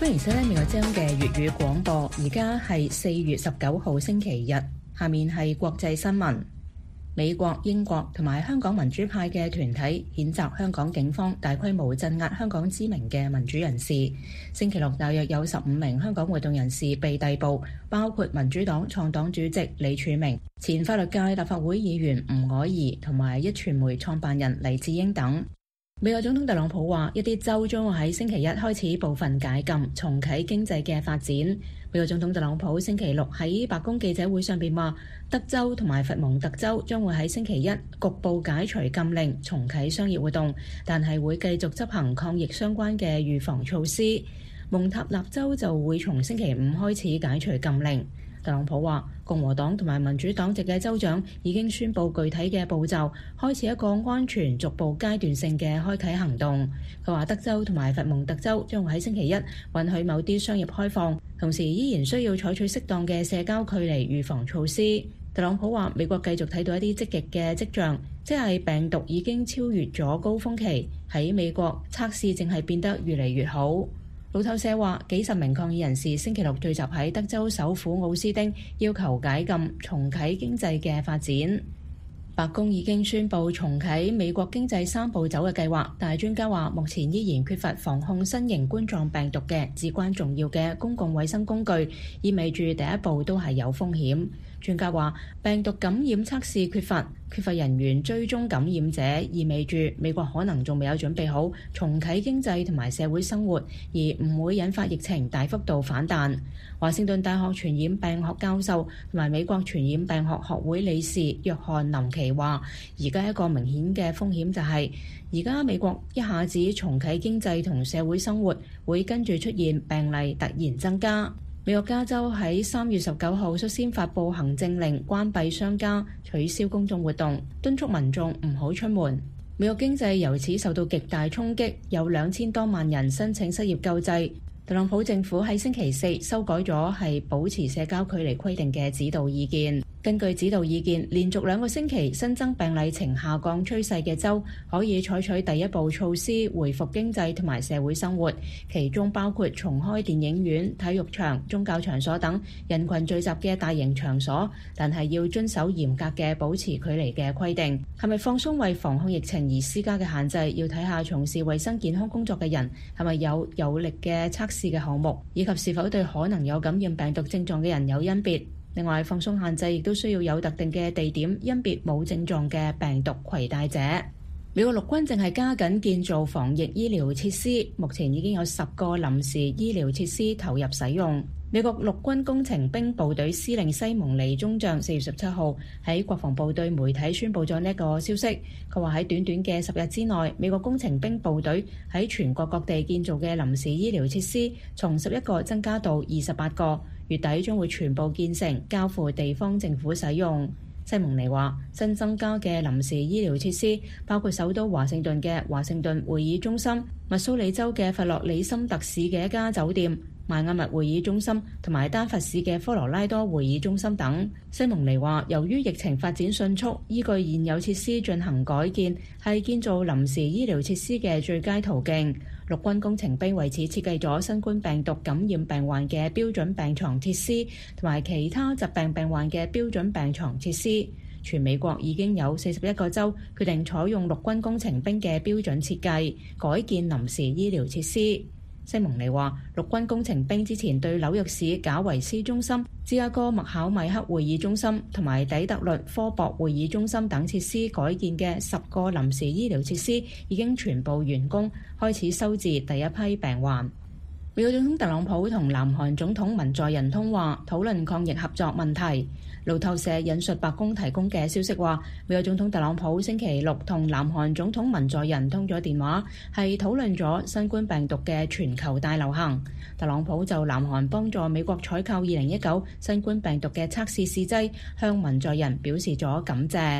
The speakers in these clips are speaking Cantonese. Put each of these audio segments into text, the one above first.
歡迎收聽美國之音嘅粵語廣播，而家係4月19號星期日。下面係國際新聞。美國、英國同埋香港民主派嘅團體譴責香港警方大規模鎮壓香港知名嘅民主人士。星期六大約有15名香港活動人士被逮捕，包括民主黨創黨主席李柱銘、前法律界立法會議員吳靄儀同埋壹傳媒創辦人黎智英等。美國總統特朗普話，一啲州將會喺星期一開始部分解禁，重啟經濟嘅發展。美國總統特朗普星期六喺白宮記者會上邊話，德州同埋佛蒙特州將會喺星期一局部解除禁令，重啟商業活動，但係會繼續執行抗疫相關嘅預防措施。蒙塔納州就會從星期五開始解除禁令。特朗普話，共和黨同埋民主黨籍嘅州長已經宣布具體嘅步驟，開始一個安全、逐步階段性嘅開啟行動。佢話德州同埋佛蒙特州將會喺星期一允許某啲商業開放，同時依然需要採取適當嘅社交距離預防措施。特朗普話，美國繼續睇到一啲積極嘅跡象，即係病毒已經超越咗高峰期，喺美國測試正係變得越嚟越好。路透社話，幾十名抗議人士星期六聚集喺德州首府奧斯丁，要求解禁、重啟經濟嘅發展。白宮已經宣布重啟美國經濟3步走嘅計劃，但係專家話目前依然缺乏防控新型冠狀病毒嘅至關重要嘅公共衛生工具，意味住第一步都係有風險。專家話，病毒感染測試缺乏人員追蹤感染者，意味住美國可能仲未有準備好重啟經濟同埋社會生活，而唔會引發疫情大幅度反彈。華盛頓大學傳染病學教授同埋美國傳染病學學會理事約翰林奇話，而家一個明顯嘅風險就係，而家美國一下子重啟經濟同社會生活，會跟住出現病例突然增加。美國加州喺3月19號率先發布行政令，關閉商家，取消公眾活動，敦促民眾唔好出門。美國經濟由此受到極大衝擊，有2000多萬人申請失業救濟。特朗普政府喺星期四修改咗係保持社交距離規定嘅指導意見。根據指導意見，連續2個星期新增病例呈下降趨勢嘅州，可以採取第一步措施恢復經濟同埋社會生活，其中包括重開電影院、體育場、宗教場所等人群聚集嘅大型場所，但係要遵守嚴格嘅保持距離嘅規定。係咪放鬆為防控疫情而施加嘅限制，要睇下從事衛生健康工作嘅人係咪有力嘅測試嘅項目，以及是否對可能有感染病毒症狀嘅人有甄別。另外，放鬆限制亦都需要有特定嘅地點甄別冇症狀嘅病毒攜帶者。美國陸軍正係加緊建造防疫醫療設施，目前已經有10個臨時醫療設施投入使用。美國陸軍工程兵部隊司令西蒙尼中將4月17號喺國防部對媒體宣布咗呢一個消息。佢話喺短短嘅10日之內，美國工程兵部隊喺全國各地建造嘅臨時醫療設施從11個增加到28個，月底將會全部建成，交付地方政府使用。西蒙尼話，新增加嘅臨時醫療設施包括首都華盛頓嘅華盛頓會議中心、密蘇里州嘅弗洛里森特市嘅一家酒店、邁阿密會議中心同埋丹佛市嘅科羅拉多會議中心等。西蒙尼話，由於疫情發展迅速，依據現有設施進行改建係建造臨時醫療設施嘅最佳途徑。陸軍工程兵為此設計咗新冠病毒感染病患嘅標準病床設施同埋其他疾病病患嘅標準病床設施。全美國已經有41個州決定採用陸軍工程兵嘅標準設計，改建臨時醫療設施。西蒙尼話，陸軍工程兵之前對紐約市賈維斯中心、芝加哥麥考米克會議中心同埋底特律科博會議中心等設施改建嘅10個臨時醫療設施已經全部完工，開始收治第一批病患。美國總統特朗普同南韓總統文在寅通話，討論抗疫合作問題。路透社引述白宮提供嘅消息話，美國總統特朗普星期六同南韓總統文在寅通咗電話，係討論咗新冠病毒嘅全球大流行。特朗普就南韓幫助美國採購2019新冠病毒嘅測試試劑，向文在寅表示咗感謝。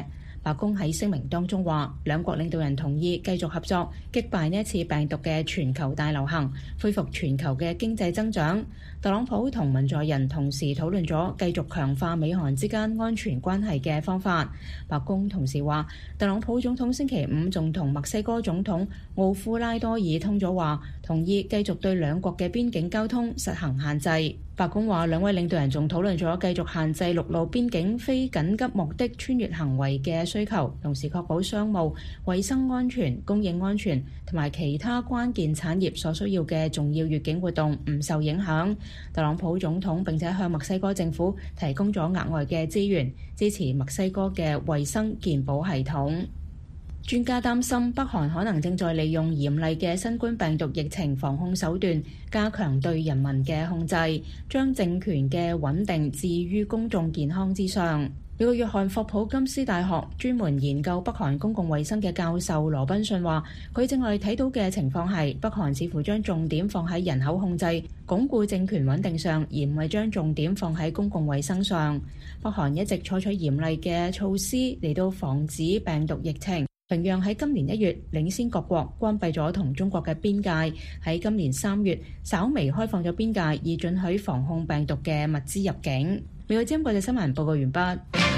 白宮喺聲明當中話，兩國領導人同意繼續合作，擊敗呢一次病毒嘅全球大流行，恢復全球嘅經濟增長。特朗普同文在寅同時討論咗繼續強化美韓之間安全關係嘅方法。白宮同時話，特朗普總統星期五仲同墨西哥總統奧夫拉多爾通咗話，同意繼續對兩國嘅邊境交通實行限制。白宮話，兩位領導人仲討論咗繼續限制陸路邊境非緊急目的穿越行為嘅需求，同時確保商務、衛生安全、供應安全同埋其他關鍵產業所需要嘅重要越境活動唔受影響。特朗普總統並且向墨西哥政府提供咗額外嘅資源，支持墨西哥嘅衛生健保系統。專家擔心北韓可能正在利用嚴厲嘅新冠病毒疫情防控手段，加強對人民嘅控制，將政權嘅穩定置於公眾健康之上。美國約翰霍普金斯大學專門研究北韓公共衛生嘅教授羅賓遜話，佢正係睇到嘅情況係北韓似乎將重點放喺人口控制、鞏固政權穩定上，而唔係將重點放喺公共衛生上。北韓一直採取嚴厲嘅措施嚟到防止病毒疫情。平壤喺今年1月領先各國關閉咗同中國嘅邊界，喺今年3月稍微開放咗邊界，以准許防控病毒嘅物資入境。美國之音國際新聞報告完畢。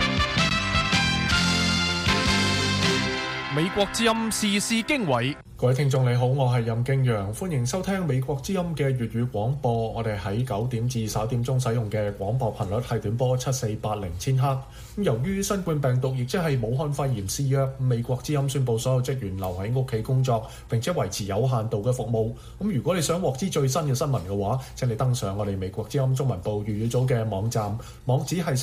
美國之音時事經緯， 各位聽眾你好，我係任敬陽，歡迎收聽美國之音嘅粵語廣播。我哋喺9點至11點鐘使用嘅廣播頻率係短波7480千赫。由於新冠病毒亦即係武漢肺炎肆虐，美國之音宣布所有職員留喺屋企工作，並且維持有限度嘅服務。如果你想獲知最新嘅新聞嘅話，請你登上我哋美國之音中文部粵語組嘅網站，網址係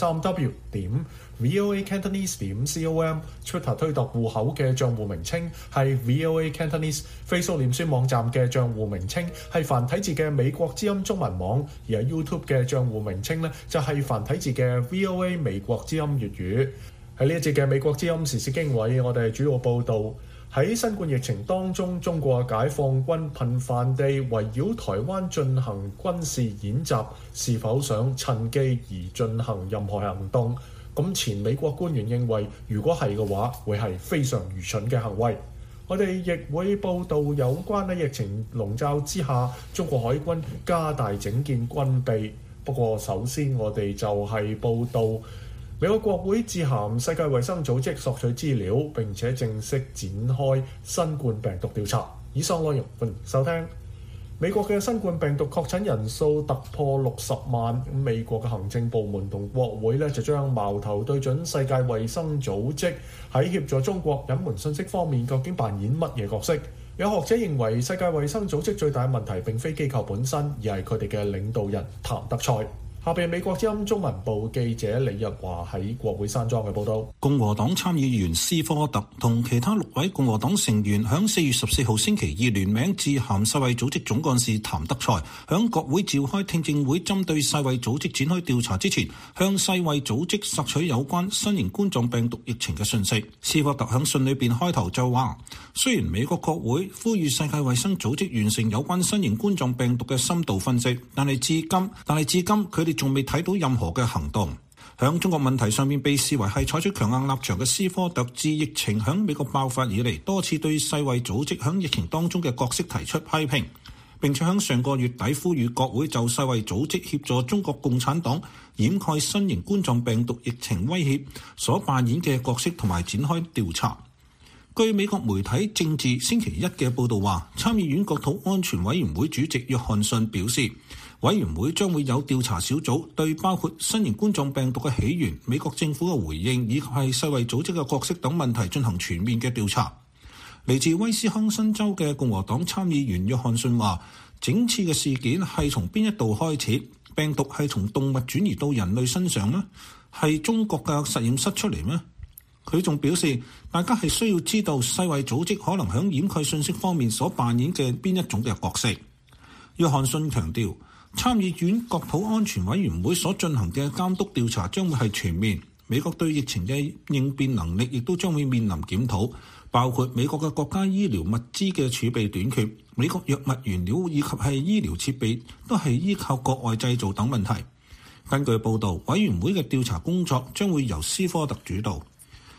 3w.voacantonese.com。Twitter 推特戶口嘅帳戶名稱係 VOA Cantonese。Facebook 臉書網站嘅帳戶名稱係繁體字嘅美國之音中文網，而喺 YouTube 嘅帳戶名稱呢，就係繁體字嘅 VOA 美國之音粵語。喺呢一節嘅美國之音時事經緯，我哋主要報導喺新冠疫情當中，中國解放軍頻繁地圍繞台灣進行軍事演習，是否想趁機而進行任何行動？咁前美國官員認為，如果係嘅話，會係非常愚蠢嘅行為。我哋亦會報導有關喺疫情籠罩之下，中國海軍加大整建軍備。不過首先我哋就係報導美國國會致函世界衛生組織索取資料，並且正式展開新冠病毒調查。以上內容歡迎收聽。美國嘅新冠病毒確診人數突破60萬，美國嘅行政部門同國會就將矛頭對準世界衛生組織，喺協助中國隱瞞信息方面究竟扮演乜嘢角色？有學者認為世界衛生組織最大問題並非機構本身，而係佢哋嘅領導人譚德塞。下邊美國之音中文部記者李日華喺國會山莊嘅報道。 共和黨參議員斯科特同其他6位共和黨成員響4月14號星期二聯名致函世衛組織總幹事譚德塞，響國會召開聽證會針對世衛組織展開調查之前，向世衛組織索取有關新型冠狀病毒疫情嘅信息。斯科特響信裏邊開頭就話，雖然美國國會呼籲世界衛生組織完成有關新型冠狀病毒嘅深度分析，但係至今佢哋仲未睇到任何嘅行動。響中國問題上面被視為係採取強硬立場嘅斯科特，自疫情響美國爆發以嚟，多次對世衛組織響疫情當中嘅角色提出批評，並且響上個月底呼籲國會就世衛組織協助中國共產黨掩蓋新型冠狀病毒疫情威脅所扮演嘅角色同埋展開調查。據美國媒體政治星期一嘅報道話，參議院國土安全委員會主席約翰遜表示，委員會將會有調查小組對包括新型冠狀病毒嘅起源、美國政府嘅回應以及係世衛組織嘅角色等問題進行全面嘅調查。嚟自威斯康辛州嘅共和黨參議員約翰遜話，整次嘅事件係從邊一度開始？病毒係從動物轉移到人類身上咩？係中國嘅實驗室出嚟咩？佢仲表示，大家係需要知道世衛組織可能喺掩蓋信息方面所扮演嘅邊一種嘅角色。約翰遜強調，參議院國土安全委員會所進行嘅監督調查將會係全面，美國對疫情嘅應變能力亦都將會面臨檢討，包括美國嘅國家醫療物資嘅儲備短缺，美國藥物原料以及係醫療設備都係依靠國外製造等問題。根據報導，委員會嘅調查工作將會由斯科特主導。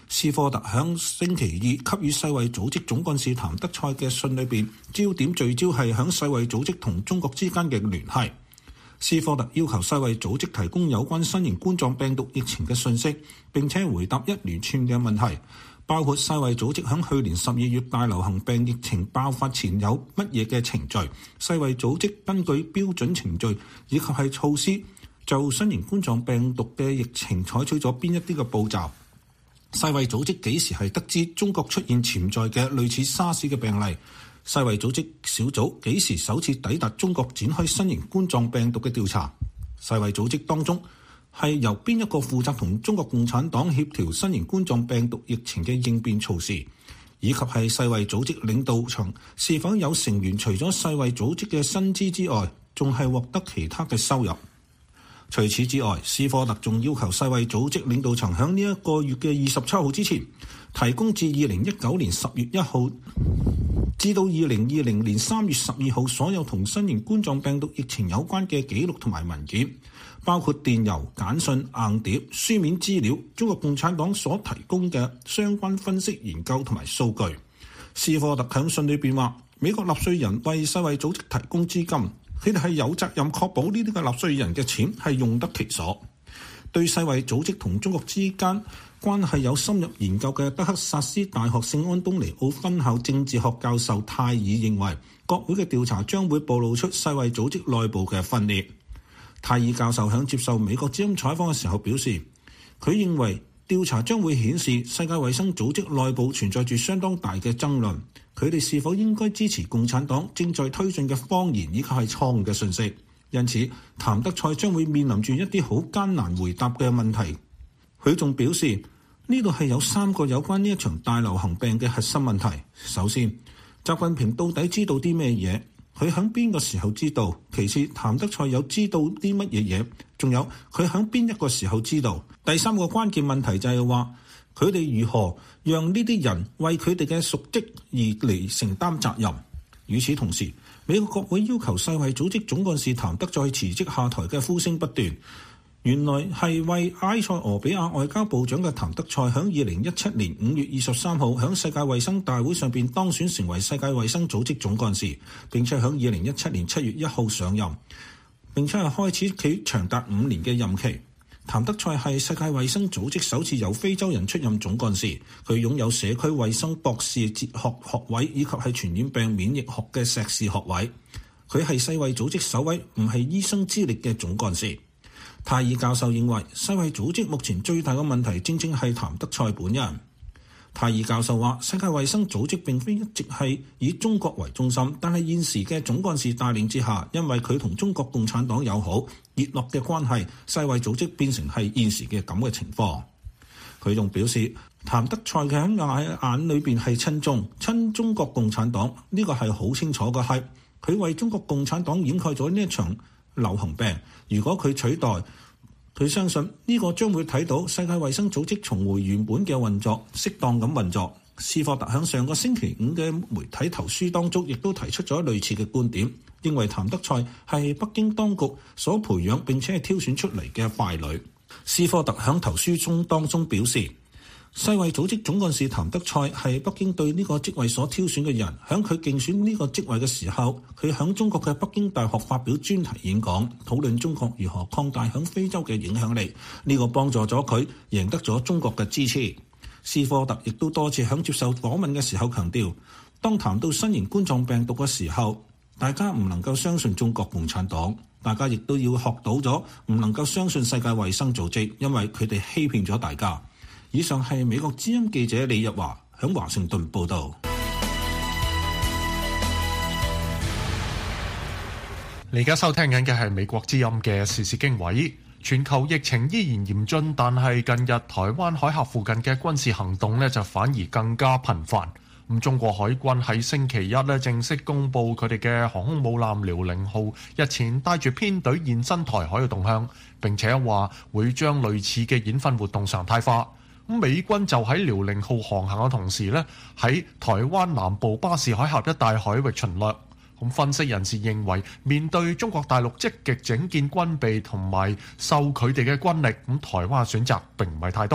斯科特響星期二給予世衛組織總幹事譚德塞嘅信裏邊，焦點聚焦係響世衛組織同中國之間嘅聯繫。斯科特要求世衛組織提供有關新型冠狀病毒疫情嘅信息，並且回答一連串嘅問題，包括世衛組織響去年12月大流行病疫情爆發前有乜嘢嘅程序，世衛組織根據標準程序以及係措施就新型冠狀病毒嘅疫情採取咗邊一啲嘅步驟。世衛組織幾時係得知中國出現潛在嘅類似沙士嘅病例？世衛組織小組幾時首次抵達中國展開新型冠狀病毒嘅調查？世衛組織當中係由邊一個負責同中國共產黨協調新型冠狀病毒疫情嘅應變措施？以及係世衛組織領導層是否有成員除咗世衛組織嘅薪資之外，仲係獲得其他嘅收入？除此之外，斯科特仲要求世衛組織領導層喺呢一個月嘅27號之前，提供自2019年10月1號至到2020年3月12號所有同新型冠狀病毒疫情有關嘅記錄同埋文件，包括電郵、簡訊、硬碟、書面資料、中國共產黨所提供嘅相關分析研究同埋數據。斯科特喺信裏邊話，美國納稅人為世衛組織提供資金，佢哋係有責任確保呢啲嘅納稅人嘅錢係用得其所。對世衛組織同中國之間關係有深入研究嘅德克薩斯大學聖安東尼奧分校政治學教授泰爾認為，國會嘅調查將會暴露出世衛組織內部嘅分裂。泰爾教授喺接受美國之音採訪嘅時候表示，佢認為調查將會顯示世界衛生組織內部存在住相當大嘅爭論，佢哋是否應該支持共產黨正在推進嘅謊言以及係錯誤嘅信息。因此，譚德塞將會面臨住一啲好艱難回答嘅問題。佢仲表示，呢度係有3個有關呢一場大流行病嘅核心問題。首先，習近平到底知道啲咩嘢？佢喺邊個時候知道？其次，譚德塞有知道啲乜嘢嘢？仲有佢喺邊一個時候知道？第3個關鍵問題就係話，佢哋如何讓呢啲人為佢哋嘅瀆職而嚟承擔責任？與此同時，美國國會要求世衛組織總幹事譚德塞辭職下台嘅呼聲不斷。原來係為埃塞俄比亞外交部長嘅譚德塞喺2017年5月23號喺世界衛生大會上邊當選成為世界衛生組織總幹事，並且喺2017年7月1號上任，並且係開始佢長達5年嘅任期。譚德塞係世界衛生組織首次由非洲人出任總幹事，佢擁有社區衛生博士哲學學位以及係傳染病免疫學嘅碩士學位。佢係世衛組織首位唔係醫生資歷嘅總幹事。泰爾教授認為，世衛組織目前最大嘅問題正正係譚德塞本人。泰爾教授話，世界衛生組織並非一直係以中國為中心，但係現時嘅總幹事帶領之下，因為佢同中國共產黨友好熱絡嘅關係，世衛組織變成係現時嘅咁嘅情況。佢仲表示，譚德塞嘅喺眼裏邊係親中國共產黨，呢個係好清楚嘅，係佢為中國共產黨掩蓋咗呢一場流行病。如果佢取代，佢相信呢個將會睇到世界衛生組織重回原本嘅運作，適當咁運作。斯科特喺上個星期5嘅媒體投書當中，亦都提出咗類似嘅觀點，認為譚德塞係北京當局所培養並且係挑選出嚟嘅傀儡。斯科特喺投書當中表示，世衛組織總幹事譚德塞係北京對呢個職位所挑選嘅人。喺佢競選呢個職位嘅時候，佢喺中國嘅北京大學發表專題演講，討論中國如何擴大喺非洲嘅影響力。呢個幫助咗佢贏得咗中國嘅支持。斯科特亦都多次喺接受訪問嘅時候強調，當談到新型冠狀病毒嘅時候，大家唔能夠相信中國共產黨，大家亦都要學到咗唔能夠相信世界衛生組織，因為佢哋欺騙咗大家。以上係美國之音記者李日華喺華盛頓報導。 你而家收聽緊嘅係美國之音嘅時事經緯。全球疫情依然嚴峻，但係近日台灣海峽附近嘅軍事行動呢就反而更加頻繁。咁中國海軍喺星期一呢正式公布佢哋嘅航空母艦遼寧號日前帶住編隊現身台海嘅動向，並且話會將類似嘅演訓活動常態化。咁美軍就喺遼寧號航行嘅同時呢，喺台灣南部巴士海峽一帶海域巡邏。咁分析人士認為，面對中國大陸積極整建軍備同埋授佢哋嘅軍力，咁台灣嘅選擇並唔係太多。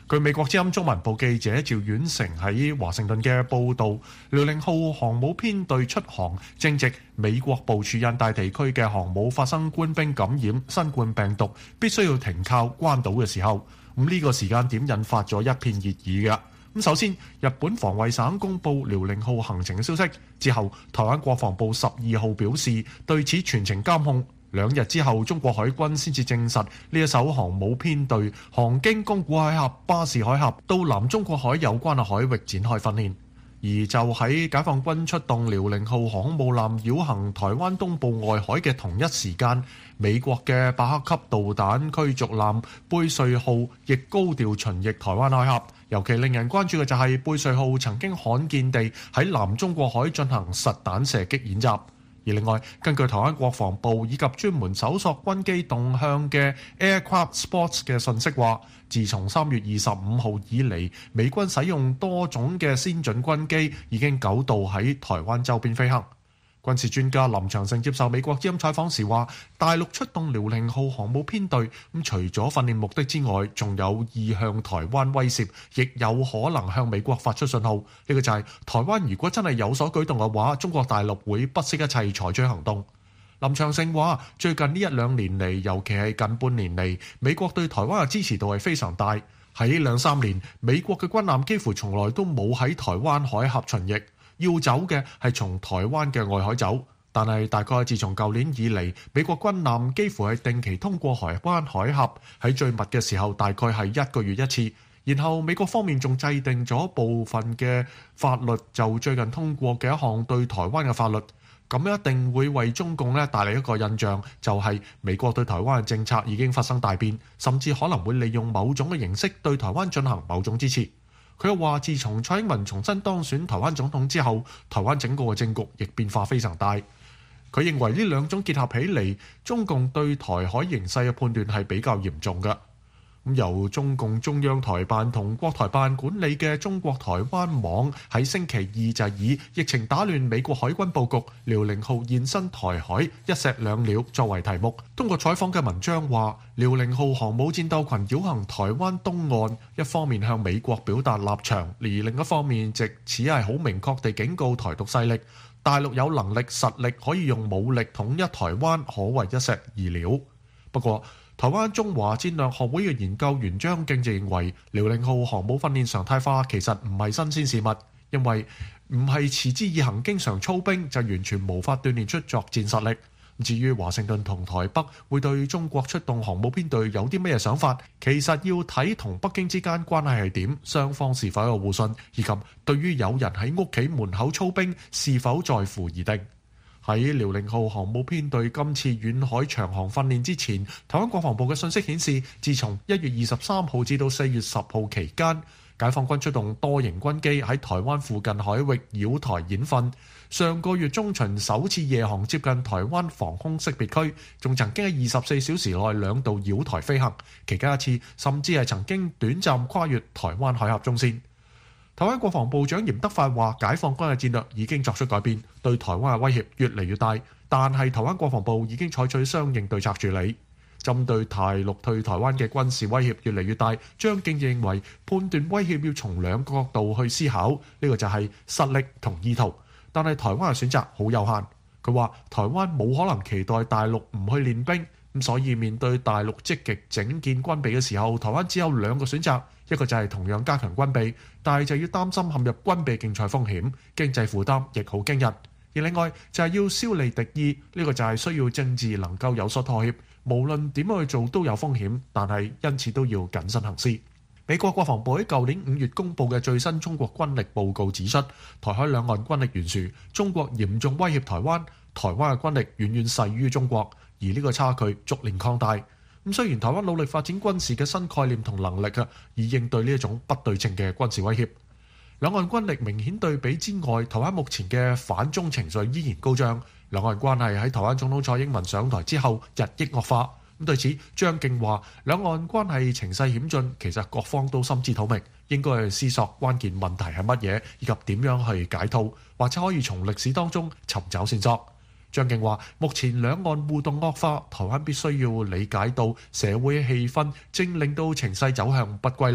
據美國之音中文部記者趙遠成喺華盛頓嘅報導，遼寧號航母編隊出航正值美國部署印太地區嘅航母發生官兵感染新冠病毒，必須要停靠關島嘅時候，呢個時間點引發咗一片熱議嘅。首先，日本防衛省公布遼寧號行程嘅消息之後，台灣國防部12號表示對此全程監控。2日之後，中國海軍先至證實呢一艘航母編隊航經宮古海峽、巴士海峽到南中國海有關嘅海域展開訓練。而就喺解放軍出動遼寧號航空母艦繞行台灣東部外海嘅同一時間，美國嘅伯克級導彈驅逐艦貝瑞號亦高調巡弋台灣海峽。尤其令人關注嘅就係貝瑞號曾經罕見地喺南中國海進行實彈射擊演習。而另外，根據台灣國防部以及專門搜索軍機動向嘅 Aircraft Sports 嘅信息話，自從3月25號以嚟，美軍使用多種嘅先進軍機，已經9度喺台灣周邊飛行。軍事專家林長勝接受美國之音採訪時話，大陸出動遼寧號航母編隊，除咗訓練目的之外，仲有意向台灣威懾，亦有可能向美國發出信號。呢個就係台灣如果真係有所舉動嘅話，中國大陸會不惜一切採取行動。林長勝話，最近呢1-2年嚟，尤其係近半年嚟，美國對台灣嘅支持度係非常大。喺2-3年，美國嘅軍艦幾乎從來都冇喺台灣海峽巡弋。要走嘅係從台灣嘅外海走，但係大概自從舊年以嚟，美國軍艦幾乎係定期通過台灣海峽，喺最密嘅時候大概係1個月一次。然後美國方面仲制定咗部分嘅法律，就最近通過嘅一項對台灣嘅法律，咁一定會為中共帶嚟一個印象，就係美國對台灣嘅政策已經發生大變，甚至可能會利用某種嘅形式對台灣進行某種支持。佢又話，自從蔡英文重新當選台灣總統之後，台灣整個嘅政局亦變化非常大。佢認為呢兩種結合起嚟，中共對台海形勢嘅判斷係比較嚴重嘅。由中共中央台辦同國台辦管理嘅中國台灣網喺星期二就以疫情打亂美國海軍佈局，遼寧號現身台海，一石兩鳥作為題目。通過採訪嘅文章話，遼寧號航母戰鬥群繞行台灣東岸，一方面向美國表達立場，而另一方面藉此係好明確地警告台獨勢力，大陸有能力實力可以用武力統一台灣，可謂一石二鳥。不過，台灣中華戰略學會嘅研究員張敬就認為，遼寧號航母訓練常態化其實唔係新鮮事物，因為唔係持之以恆經常操兵就完全無法鍛鍊出作戰實力。至於華盛頓同台北會對中國出動航母編隊有啲咩想法，其實要睇同北京之間關係係點，雙方是否有互信，以及對於有人喺屋企門口操兵是否在乎而定。喺遼寧號航母編隊今次遠海長航訓練之前，台灣國防部嘅信息顯示，自從1月23號至到4月10號期間，解放軍出動多型軍機喺台灣附近海域繞台演訓。上個月中旬首次夜航接近台灣防空識別區，仲曾經喺24小時內2度繞台飛行，期間一次甚至係曾經短暫跨越台灣海峽中線。台灣國防部長嚴德發話，解放軍嘅戰略已經作出改變，對台灣嘅威脅越嚟越大，但係台灣國防部已經採取相應對策處理。針對大陸對台灣嘅軍事威脅越嚟越大，張敬認為判斷威脅要從2個角度去思考，呢個就係實力同意圖，但係台灣嘅選擇好有限。佢話台灣冇可能期待大陸唔去練兵，咁所以面對大陸積極整建軍備嘅時候，台灣只有2個選擇，一個就係同樣加強軍備，但係就要擔心陷入軍備競賽風險，經濟負擔亦好驚人。而另外就係要消弭敵意，呢個就係需要政治能夠有所妥協，無論點樣去做都有風險，但係因此都要謹慎行事。美國國防部喺舊年5月公佈嘅最新中國軍力報告指出，台海兩岸軍力懸殊，中國嚴重威脅台灣，台灣嘅軍力遠遠勢於中國，而呢個差距逐年擴大。咁雖然台灣努力發展軍事嘅新概念同能力以應對呢一種不對稱嘅軍事威脅。兩岸軍力明顯對比之外，台灣目前嘅反中情緒依然高漲，兩岸關係喺台灣總統蔡英文上台之後日益惡化。咁對此，張敬話：兩岸關係情勢險峻，其實各方都心知肚明，應該去思索關鍵問題係乜嘢，以及點樣去解套，或者可以從歷史當中尋找線索。張敬話：目前兩岸互動惡化，台灣必須要理解到社會氣氛正令到情勢走向不歸路。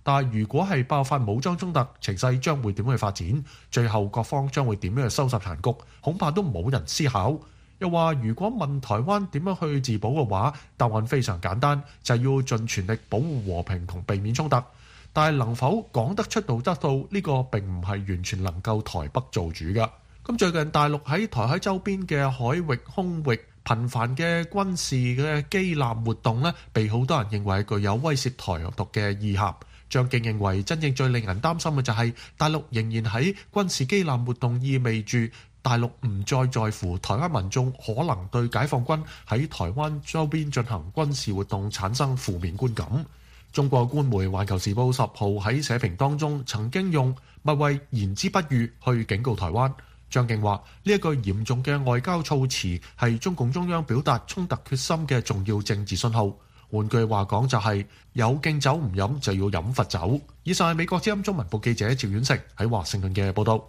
但係如果係爆發武裝衝突，情勢將會點去發展？最後各方將會點樣去收拾殘局？恐怕都冇人思考。又話如果問台灣點樣去自保嘅話，答案非常簡單，就係要盡全力保護和平同避免衝突。但係能否講得出道得到呢個並唔係完全能夠台北做主㗎。咁最近大陸喺台海周邊嘅海域空域頻繁嘅軍事嘅機艦活動呢，被好多人認為具有威懾台獨嘅意涵。張敬認為真正最令人擔心嘅就係大陸仍然喺軍事機艦活動，意味住大陸唔再在乎台灣民眾可能對解放軍喺台灣周邊進行軍事活動產生負面觀感。中國官媒《環球時報》10號喺社評當中曾經用勿謂言之不預去警告台灣。張敬話呢一句嚴重嘅外交措辭係中共中央表達衝突決心嘅重要政治信號。換句話講就係有敬酒唔飲就要飲罰酒。以上係美國之音中文部記者趙遠成喺華盛頓嘅報道。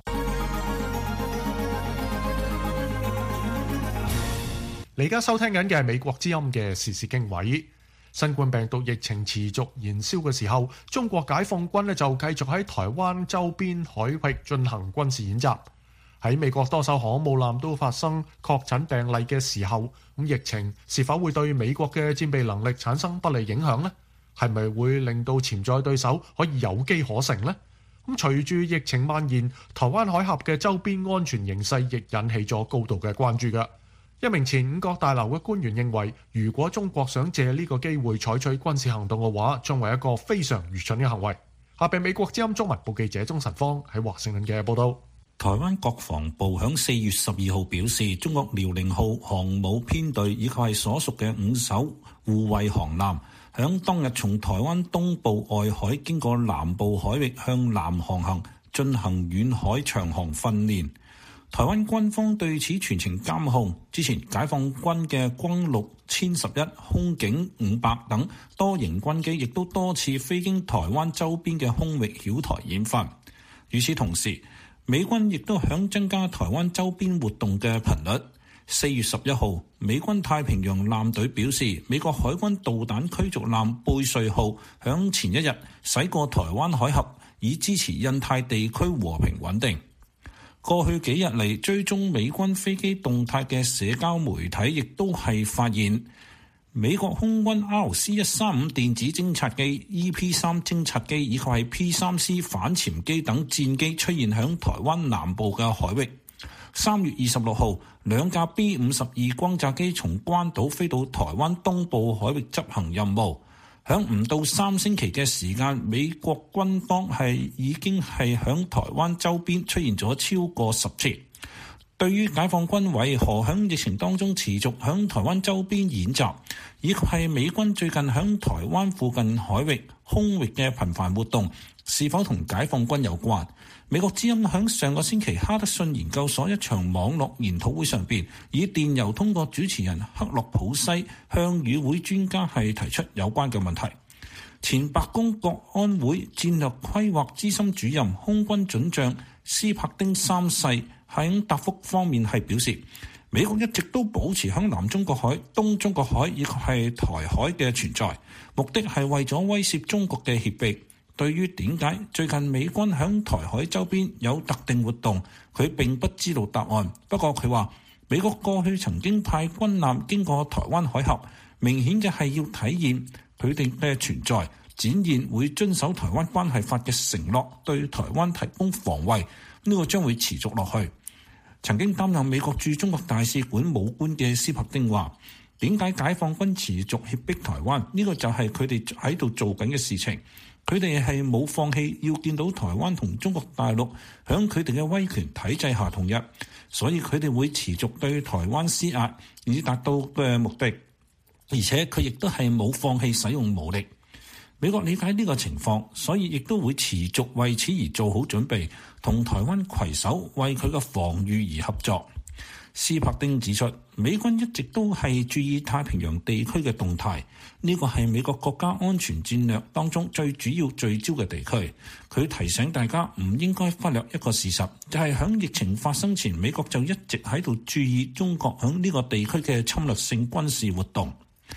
你而家收聽緊嘅係美國之音嘅時事經緯。新冠病毒疫情持續燃燒嘅時候，中國解放軍就繼續喺台灣周邊海域進行軍事演習。喺美國多艘航母艦都發生確診病例嘅時候，咁疫情是否會對美國嘅戰備能力產生不利影響呢？係咪會令到潛在對手可以有機可乘呢？咁隨住疫情蔓延，台灣海峽嘅周邊安全形勢亦引起咗高度嘅關注㗎。一名前五角大樓嘅官員認為，如果中國想借呢個機會採取軍事行動嘅話，將為一個非常愚蠢嘅行為。下邊美國之音中文部記者鍾晨芳喺華盛頓嘅報道。 台灣國防部響4月12號表示，中國遼寧號航母編隊以及係所屬嘅5艘護衛航艦，響當日從台灣東部外海經過南部海域向南航行，進行遠海長航訓練。台灣軍方對此全程監控。之前解放軍嘅轟六1011、空警500等多型軍機亦都多次飛經台灣周邊嘅空域繞台演訓。與此同時，美軍亦都響增加台灣周邊活動嘅頻率。4月11號，美軍太平洋艦隊表示，美國海軍導彈驅逐艦貝瑞號響前一日駛過台灣海峽，以支持印太地區和平穩定。過去幾日嚟追蹤美軍飛機動態嘅社交媒體亦都係發現，美國空軍 RC-135 電子偵察機、EP-3 偵察機以及係 P-3C 反潛機等戰機出現響台灣南部嘅海域。3月26號，兩架 B-52 轟炸機從關島飛到台灣東部海域執行任務。響唔到3星期嘅時間，美國軍方已經係響台灣周邊出現咗超過10次。對於解放軍為何響疫情當中持續響台灣周邊演習，以及係美軍最近響台灣附近海域空域嘅頻繁活動，是否同解放軍有關？美國之音響上個星期哈德遜研究所一場網絡研討會上邊，以電郵通過主持人克洛普西向與會專家係提出有關嘅問題。前白宮國安會戰略規劃資深主任空軍准將斯柏丁3世喺答覆方面係表示，美國一直都保持響南中國海、東中國海以及係台海嘅存在，目的係為咗威懾中國嘅脅迫。對於點解最近美軍響台海周邊有特定活動，佢並不知道答案。不過佢話，美國過去曾經派軍艦經過台灣海峽，明顯嘅係要體現佢哋嘅存在，展現會遵守台灣關係法嘅承諾，對台灣提供防衛。呢個將會持續落去。曾經擔任美國駐中國大使館武官嘅斯柏丁話，點解解放軍持續脅迫台灣？呢個就係佢哋喺度做緊嘅事情。佢哋係冇放棄要見到台灣同中國大陸響佢哋嘅威權體制下統一，所以佢哋會持續對台灣施壓，以達到嘅目的。而且佢亦都係冇放棄使用武力。美國理解呢個情況，所以亦都會持續為此而做好準備，同台灣攜手為佢嘅防禦而合作。斯柏丁指出，美軍一直都係注意太平洋地區嘅動態，呢個係美國國家安全戰略當中最主要聚焦嘅地區。佢提醒大家唔應該忽略一個事實，就係響疫情發生前，美國就一直喺度注意中國響呢個地區嘅侵略性軍事活動。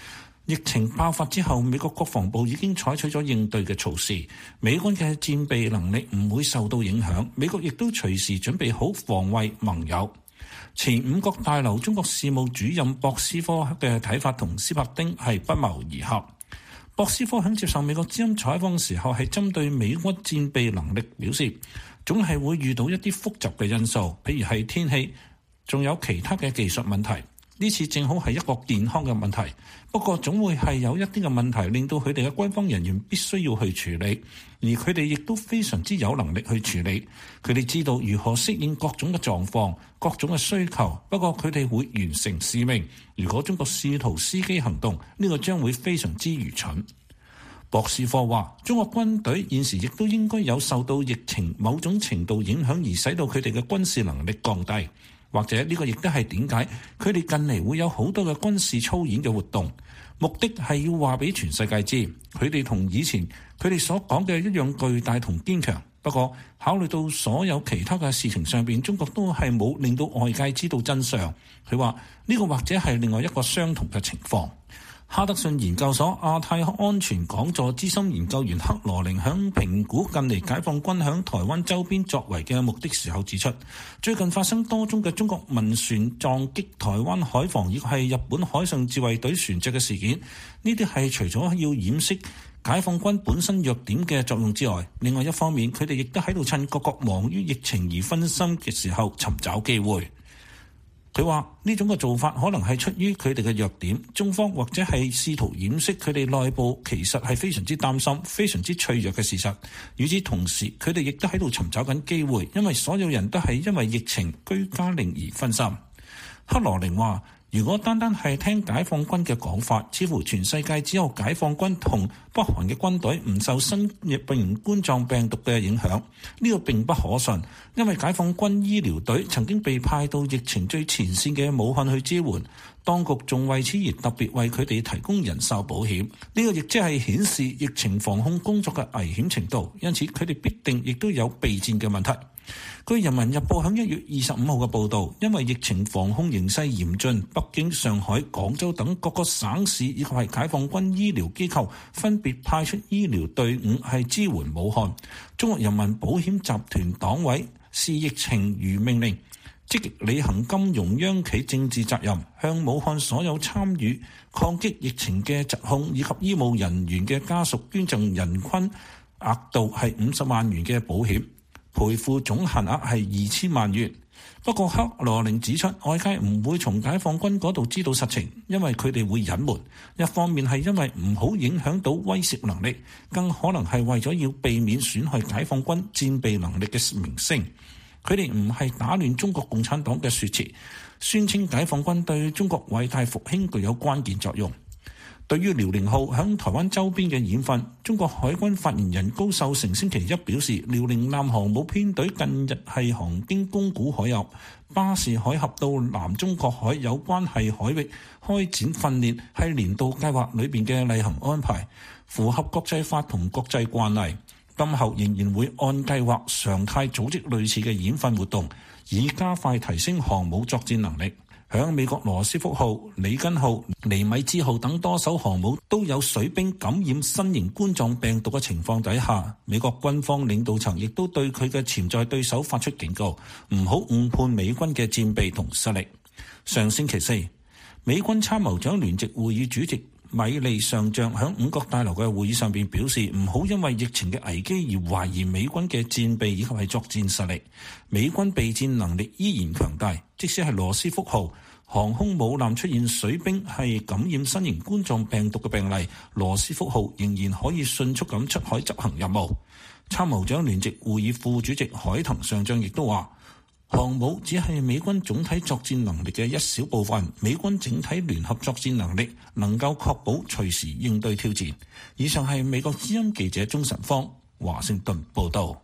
疫情爆發之後，美國國防部已經採取咗應對嘅措施，美軍嘅戰備能力唔會受到影響。美國亦都隨時準備好防衛盟友。前五角大樓中國事務主任博斯科嘅睇法同斯帕丁係不謀而合。博斯科喺接受美國之音採訪時候係針對美軍戰備能力表示，總係會遇到一啲複雜嘅因素，譬如係天氣，仲有其他嘅技術問題。呢次正好係一個健康嘅問題，不過總會係有一啲嘅問題令到佢哋嘅軍方人員必須要去處理，而佢哋亦都非常之有能力去處理。佢哋知道如何適應各種嘅狀況、各種嘅需求，不過佢哋會完成使命。如果中國試圖伺機行動，呢個將會非常之愚蠢。博斯科話：中國軍隊現時亦都應該有受到疫情某種程度影響，而使到佢哋嘅軍事能力降低。或者呢個亦都係點解佢哋近嚟會有好多嘅軍事操演嘅活動，目的係要話俾全世界知，佢哋同以前佢哋所講嘅一樣巨大同堅強。不過考慮到所有其他嘅事情上邊，中國都係冇令到外界知道真相。佢話呢個或者係另外一個相同嘅情況。哈德遜研究所亞太安全講座資深研究員克羅寧響評估近嚟解放軍響台灣周邊作為嘅目的時候指出，最近發生多宗嘅中國民船撞擊台灣海防以及係日本海上自衛隊船隻嘅事件，呢啲係除咗要掩飾解放軍本身弱點嘅作用之外，另外一方面佢哋亦都喺度趁各國忙於疫情而分心嘅時候尋找機會。佢話呢種嘅做法可能係出於佢哋嘅弱點，中方或者係試圖掩飾佢哋內部其實係非常之擔心、非常之脆弱嘅事實。與此同時，佢哋亦都喺度尋找緊機會，因為所有人都係因為疫情居家令而分心。克羅寧話：如果單單係聽解放軍嘅講法，似乎全世界只有解放軍同北韓嘅軍隊唔受新型冠狀病毒嘅影響，呢個並不可信，因為解放軍醫療隊曾經被派到疫情最前線嘅武漢去支援，當局仲為此而特別為佢哋提供人壽保險，呢個亦即係顯示疫情防控工作嘅危險程度，因此佢哋必定亦都有備戰嘅問題。據《人民日報》響1月25號嘅報導，因為疫情防控形勢嚴峻，北京、上海、廣州等各個省市以及係解放軍醫療機構分別派出醫療隊伍係支援武漢。中國人民保險集團黨委視疫情如命令，積極履行金融央企政治責任，向武漢所有參與抗擊疫情嘅疾控以及醫務人員嘅家屬捐贈人均額度係50萬元嘅保險。賠付總限額係2000萬元。不過克羅寧指出，外界唔會從解放軍嗰度知道實情，因為佢哋會隱瞞。一方面係因為唔好影響到威懾能力，更可能係為咗要避免損害解放軍戰備能力嘅名聲。佢哋唔係打亂中國共產黨嘅說辭，宣稱解放軍對中國偉大復興具有關鍵作用。對於遼寧號響台灣周邊嘅演訓，中國海軍發言人高秀成星期一表示，遼寧艦航母編隊近日係航經宮古海峽、巴士海峽到南中國海有關係海域開展訓練，係年度計劃裏邊嘅例行安排，符合國際法同國際慣例。今後仍然會按計劃常態組織類似嘅演訓活動，以加快提升航母作戰能力。響美國羅斯福號、里根號、尼米茲號等多艘航母都有水兵感染新型冠狀病毒嘅情況底下，美國軍方領導層亦都對佢嘅潛在對手發出警告，唔好誤判美軍嘅戰備同實力。上星期四，美軍參謀長聯席會議主席米利上將響五角大樓嘅會議上邊表示，唔好因為疫情嘅危機而懷疑美軍嘅戰備以及係作戰實力。美軍備戰能力依然強大，即使係羅斯福號航空母艦出現水兵係感染新型冠狀病毒嘅病例，羅斯福號仍然可以迅速咁出海執行任務。參謀長聯席會議副主席海騰上將亦都話，航母只係美軍總體作戰能力嘅一小部分，美軍整體聯合作戰能力能夠確保隨時應對挑戰。以上係美國之音記者鍾晨芳華盛頓報道。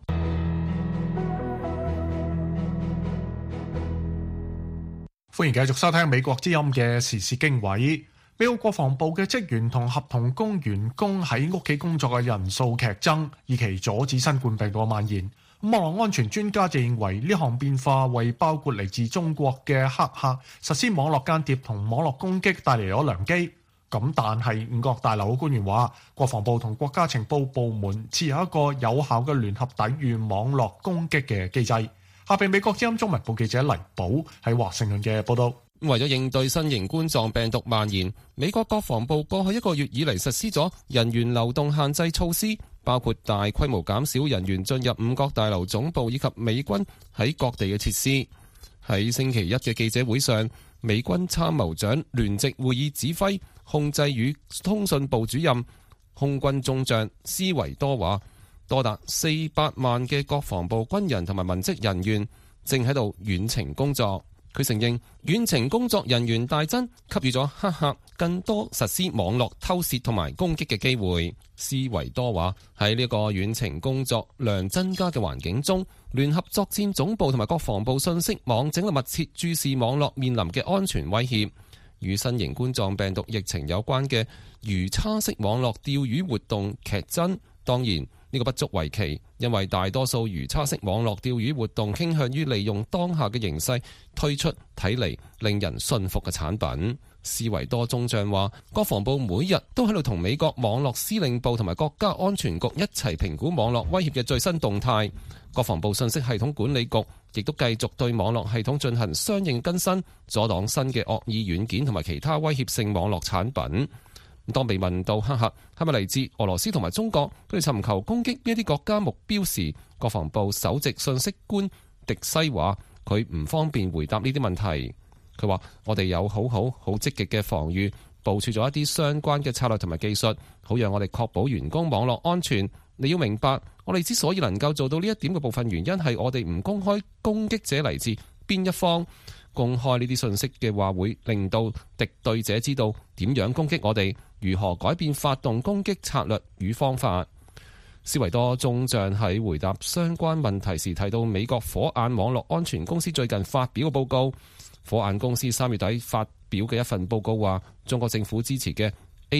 歡迎繼續收聽美國之音嘅時事經緯。美國國防部嘅職員同合同工員工喺屋企工作嘅人數劇增，以期阻止新冠病毒蔓延。網絡安全專家就認為呢項變化為包括嚟自中國嘅黑客實施網絡間諜同網絡攻擊帶嚟咗良機。 咁但係五角大樓嘅官員話，國防部同國家情報部門設有一個有效嘅聯合抵禦網絡攻擊嘅機制。下邊美國之音中文部記者黎寶喺華盛頓嘅報道。 為咗應對新型冠狀病毒蔓延，美國國防部過去一個月以嚟實施咗人員流動限制措施，包括大規模減少人員進入五角大樓總部以及美軍喺各地嘅設施。喺星期一嘅記者會上，美軍參謀長聯席會議指揮控制與通訊部主任空軍中將斯維多話，多達400萬嘅國防部軍人同埋文職人員正喺度遠程工作。佢承認遠程工作人員大增，給予咗黑客更多實施網絡偷竊同埋攻擊嘅機會。斯維多話，喺呢個遠程工作量增加嘅環境中，聯合作戰總部同埋國防部信息網正喺密切注視網絡面臨嘅安全威脅。與新型冠狀病毒疫情有關嘅魚叉式網絡釣魚活動劇增。當然呢個不足為奇，因為大多數魚叉式網絡釣魚活動傾向於利用當下嘅形勢推出睇嚟令人信服嘅產品。斯維多中將話，國防部每日都喺度同美國網絡司令部同埋國家安全局一齊評估網絡威脅嘅最新動態。國防部信息系統管理局亦都繼續對網絡系統進行相應更新，阻擋新嘅惡意軟件同埋其他威脅性網絡產品。當被問到黑客係咪嚟自俄羅斯同埋中國，佢哋尋求攻擊呢啲國家目標時，國防部首席信息官迪西話佢唔方便回答呢啲問題。佢話，我哋有好積極嘅防禦，部署咗一啲相關嘅策略同埋技術，好讓我哋確保員工網絡安全。你要明白，我哋之所以能夠做到呢一點嘅部分原因係我哋唔公開攻擊者嚟自邊一方。公開呢啲信息嘅話，會令到敵對者知道點樣攻擊我哋，如何改變發動攻擊策略與方法。斯維多中將喺回答相關問題時提到，美國火眼網絡安全公司最近發表嘅報告。火眼公司3月底發表嘅一份報告話，中國政府支持嘅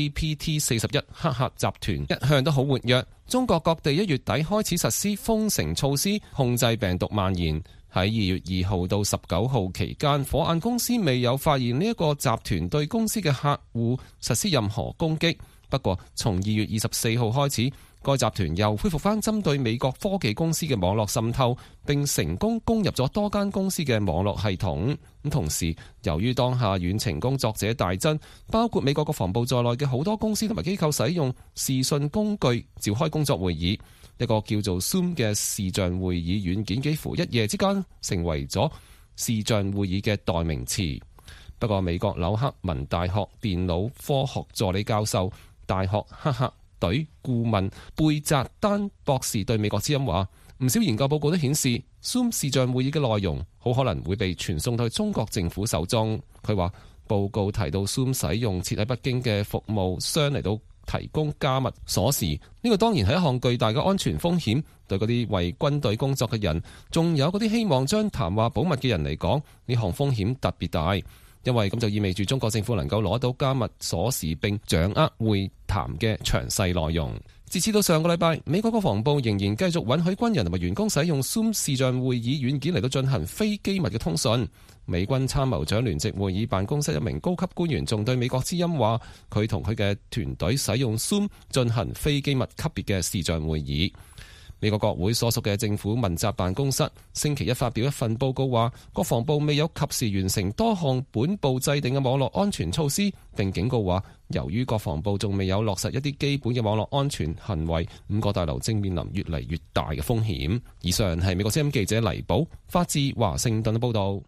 APT41 黑客集團一向都好活躍。中國各地1月底開始實施封城措施，控制病毒蔓延。喺2月2號到19號期間，火眼公司未有發現呢一個集團對公司嘅客戶實施任何攻擊。不過，從2月24號開始，該集團又恢復返針對美國科技公司嘅網絡滲透，並成功攻入咗多間公司嘅網絡系統。同時，由於當下遠程工作者大增，包括美國國防部在內嘅好多公司同埋機構使用視訊工具召開工作會議。一個叫做 Zoom 嘅視像會議軟件幾乎一夜之間成為咗視像會議嘅代名詞。不過，美國紐克文大學電腦科學助理教授、大學黑客隊顧問貝澤丹博士對美國之音話，唔少研究報告都顯示 Zoom 視像會議嘅內容好可能會被傳送到中國政府手中。佢話報告提到 Zoom 使用設喺北京嘅服務商嚟到提供加密鎖匙，呢個當然係一項巨大嘅安全風險。對嗰啲為軍隊工作嘅人，仲有嗰啲希望將談話保密嘅人嚟講，呢項風險特別大，因為咁就意味住中國政府能夠攞到加密鎖匙並掌握會談嘅詳細內容。截至到上個禮拜，美國國防部仍然繼續允許軍人同埋員工使用 Zoom 視像會議軟件嚟到進行非機密嘅通訊。美軍參謀長聯席會議辦公室一名高級官員仲對美國之音話，佢同佢嘅團隊使用 Zoom 進行非機密級別嘅視像會議。美國國會所屬嘅政府問責辦公室星期一發表一份報告話，國防部未有及時完成多項本部制定嘅網絡安全措施，並警告話，由於國防部仲未有落實一啲基本嘅網絡安全行為，五角大樓正面臨越嚟越大嘅風險。以上係美國之音記者黎寶發自華盛頓嘅報道。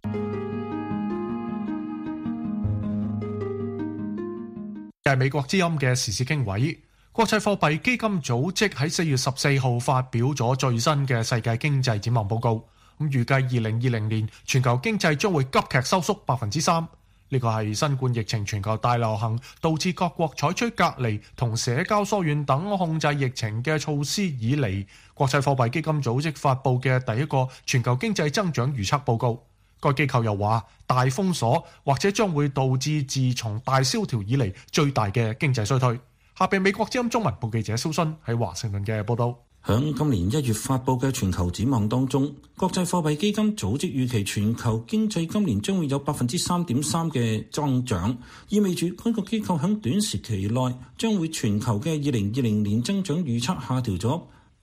係美國之音嘅時事經緯。國際貨幣基金組織喺4月14號發表咗最新嘅世界經濟展望報告，預計2020年全球經濟將會急劇收縮3%。呢個係新冠疫情全球大流行導致各國採取隔離同社交疏遠等控制疫情嘅措施以嚟，國際貨幣基金組織發布嘅第一個全球經濟增長預測報告。該機構又話，大封鎖或者將會導致自從大蕭條以嚟最大嘅經濟衰退。下邊美國之音中文部記者蕭순喺華盛頓嘅報道。 響今年1月發布嘅全球展望當中，國際貨幣基金組織預期全球經濟今年將會有 3.3% 嘅增長，意味住該個機構響短時期內將會全球嘅2020年增長預測下調咗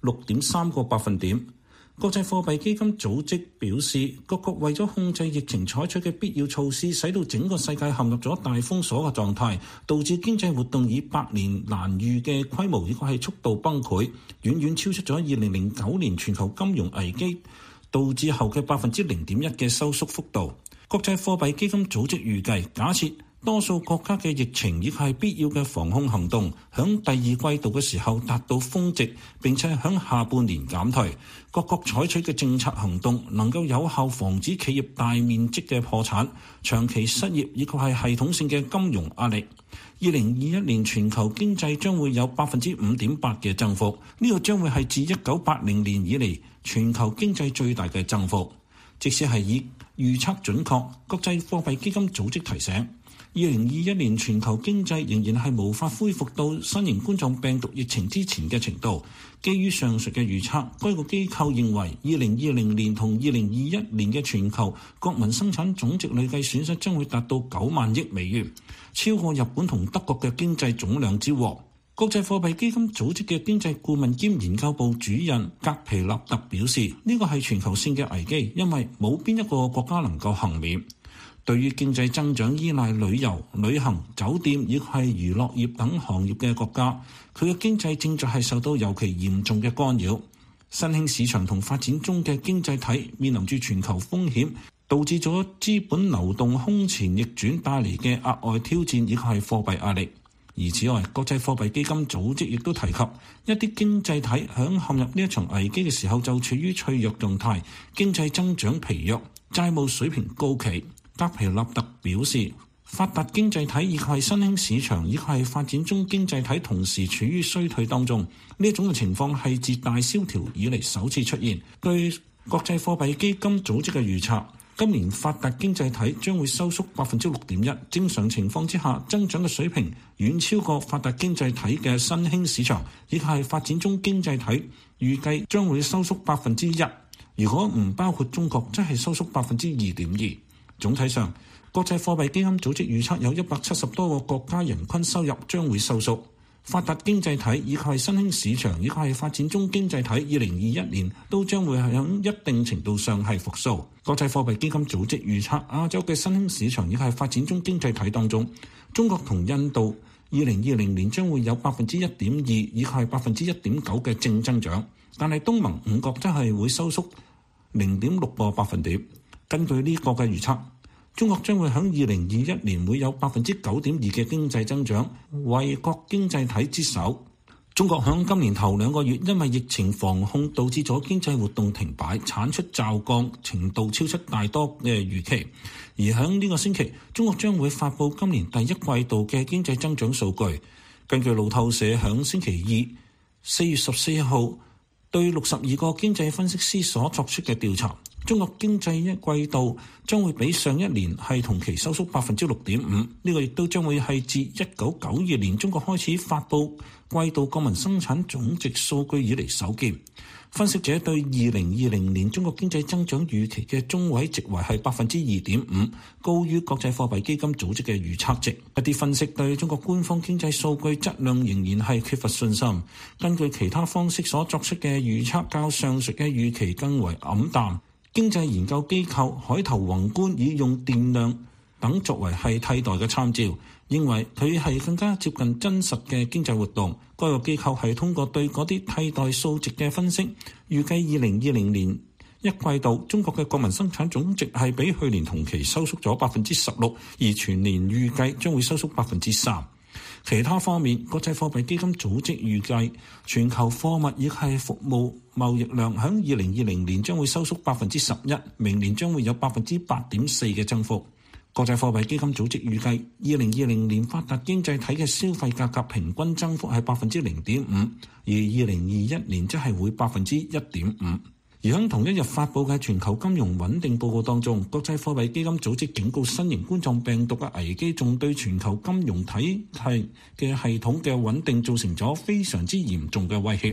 6.3個百分點。國際貨幣基金組織表示，各國為咗控制疫情採取嘅必要措施，使到整個世界陷入咗大封鎖嘅狀態，導致經濟活動以百年難遇嘅規模以及係速度崩潰，遠遠超出咗2009年全球金融危機導致後嘅 0.1% 嘅收縮幅度。國際貨幣基金組織預計，假設多數國家嘅疫情亦係必要嘅防控行動，響第二季度嘅時候達到峰值，並且響下半年減退。各國採取嘅政策行動能夠有效防止企業大面積嘅破產、長期失業以及係系統性嘅金融壓力。2021年全球經濟將會有 5.8% 嘅增幅，呢個將會係自1980年以嚟全球經濟最大嘅增幅。即使係以預測準確，國際貨幣基金組織提醒，2021年全球經濟仍然係無法恢復到新型冠狀病毒疫情之前嘅程度。基於上述嘅預測，該個機構認為2020年同2021年嘅全球國民生產總值累計損失將會達到9萬億美元，超過日本同德國嘅經濟總量之和。國際貨幣基金組織嘅經濟顧問兼研究部主任格皮納特表示，呢個係全球性嘅危機，因為冇邊一個國家能夠幸免。對於經濟增長依賴旅遊、旅行、酒店以及係娛樂業等行業嘅國家，佢嘅經濟正在係受到尤其嚴重嘅干擾。新興市場同發展中嘅經濟體面臨住全球風險，導致咗資本流動空前逆轉帶嚟嘅額外挑戰以及係貨幣壓力。而此外，國際貨幣基金組織亦都提及，一啲經濟體響陷入呢一場危機嘅時候就處於脆弱狀態，經濟增長疲弱，債務水平高企。格皮納特表示，發達經濟體以及係新興市場以及係發展中經濟體同時處於衰退當中，呢一種嘅情況係自大蕭條以嚟首次出現。據國際貨幣基金組織嘅預測，今年發達經濟體將會收縮 6.1%， 正常情況之下增長嘅水平遠超過發達經濟體嘅新興市場以及係發展中經濟體，預計將會收縮 1%， 如果唔包括中國，則係收縮 2.2%。總體上，國際貨幣基金組織預測有170多個國家人均收入將會收縮。發達經濟體以及係新興市場以及係發展中經濟體2021年都將會喺一定程度上係復甦。國際貨幣基金組織預測亞洲嘅新興市場以及係發展中經濟體當中，中國同印度2020年將會有 1.2% 以及係 1.9% 嘅正增長，但係東盟5國則係會收縮 0.6個百分點。根據呢個嘅預測，中國將會喺2021年會有 9.2% 嘅經濟增長，為各經濟體之首。中國喺今年頭2個月因為疫情防控導致咗經濟活動停擺，產出驟降程度超出大多嘅預期。而喺呢個星期，中國將會發布今年第一季度嘅經濟增長數據。根據路透社喺星期二4月14號對62個經濟分析師所作出嘅調查，中國經濟一季度將會比上一年係同期收縮 6.5%， 呢個亦都將會係自1992年中國開始發布季度國民生產總值數據以嚟首見。分析者對2020年中國經濟增長預期嘅中位值為係 2.5%， 高於國際貨幣基金組織嘅預測值。一啲分析對中國官方經濟數據質量仍然係缺乏信心，根據其他方式所作出嘅預測較上述嘅預期更為黯淡。經濟研究機構海投宏觀以用電量等作為係替代嘅參照，認為佢係更加接近真實嘅經濟活動。該個機構係通過對嗰啲替代數值嘅分析，預計2020年一季度中國嘅國民生產總值係比去年同期收縮咗 16%， 而全年預計將會收縮 3%。其他方面，國際貨幣基金組織預計全球貨物亦係服務貿易量喺2020年將會收縮 11%， 明年將會有 8.4% 嘅增幅。國際貨幣基金組織預計2020年發達經濟體嘅消費價格平均增幅係 0.5%， 而2021年則係會 1.5%。而喺同一日發布嘅全球金融穩定報告當中，國際貨幣基金組織警告新型冠狀病毒嘅危機仲對全球金融體系嘅系統嘅穩定造成咗非常之嚴重嘅威脅。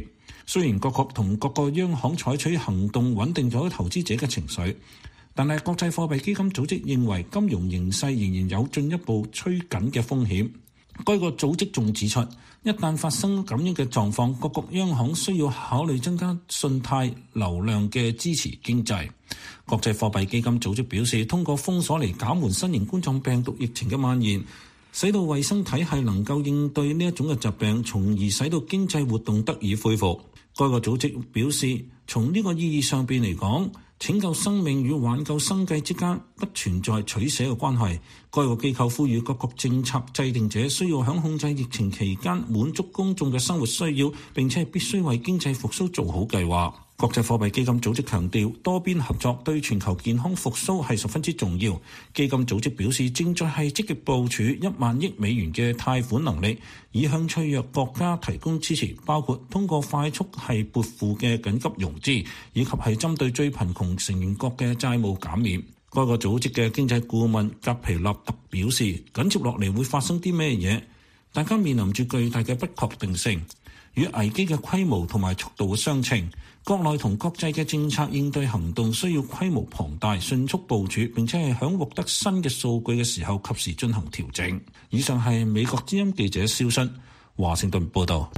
雖然各國同各個央行採取行動穩定咗投資者嘅情緒，但係國際貨幣基金組織認為金融形勢仍然有進一步趨緊嘅風險。該個組織仲指出，一旦發生咁樣嘅狀況，各國央行需要考慮增加信貸流量嘅支持經濟。國際貨幣基金組織表示，通過封鎖嚟減緩新型冠狀病毒疫情嘅蔓延，使到衛生體系能夠應對呢一種嘅疾病，從而使到經濟活動得以恢復。該個組織表示，從呢個意義上邊嚟講，拯救生命與挽救生計之間不存在取捨嘅關係。該個機構呼籲各國政策制定者需要喺控制疫情期間滿足公眾嘅生活需要，並且必須為經濟復甦做好計劃。國際貨幣基金組織強調，多邊合作對全球健康復甦係十分之重要。基金組織表示，正在係積極部署1萬億美元嘅貸款能力，以向脆弱國家提供支持，包括通過快速係撥付嘅緊急融資，以及係針對最貧窮成員國嘅債務減免。該個組織嘅經濟顧問格皮納特表示，緊接落嚟會發生啲咩嘢？大家面臨住巨大嘅不確定性，與危機嘅規模同埋速度嘅相稱。國內同國際嘅政策應對行動需要規模龐大、迅速部署，並且係喺獲得新嘅數據嘅時候及時進行調整。以上係美國之音記者蕭新華盛頓報道。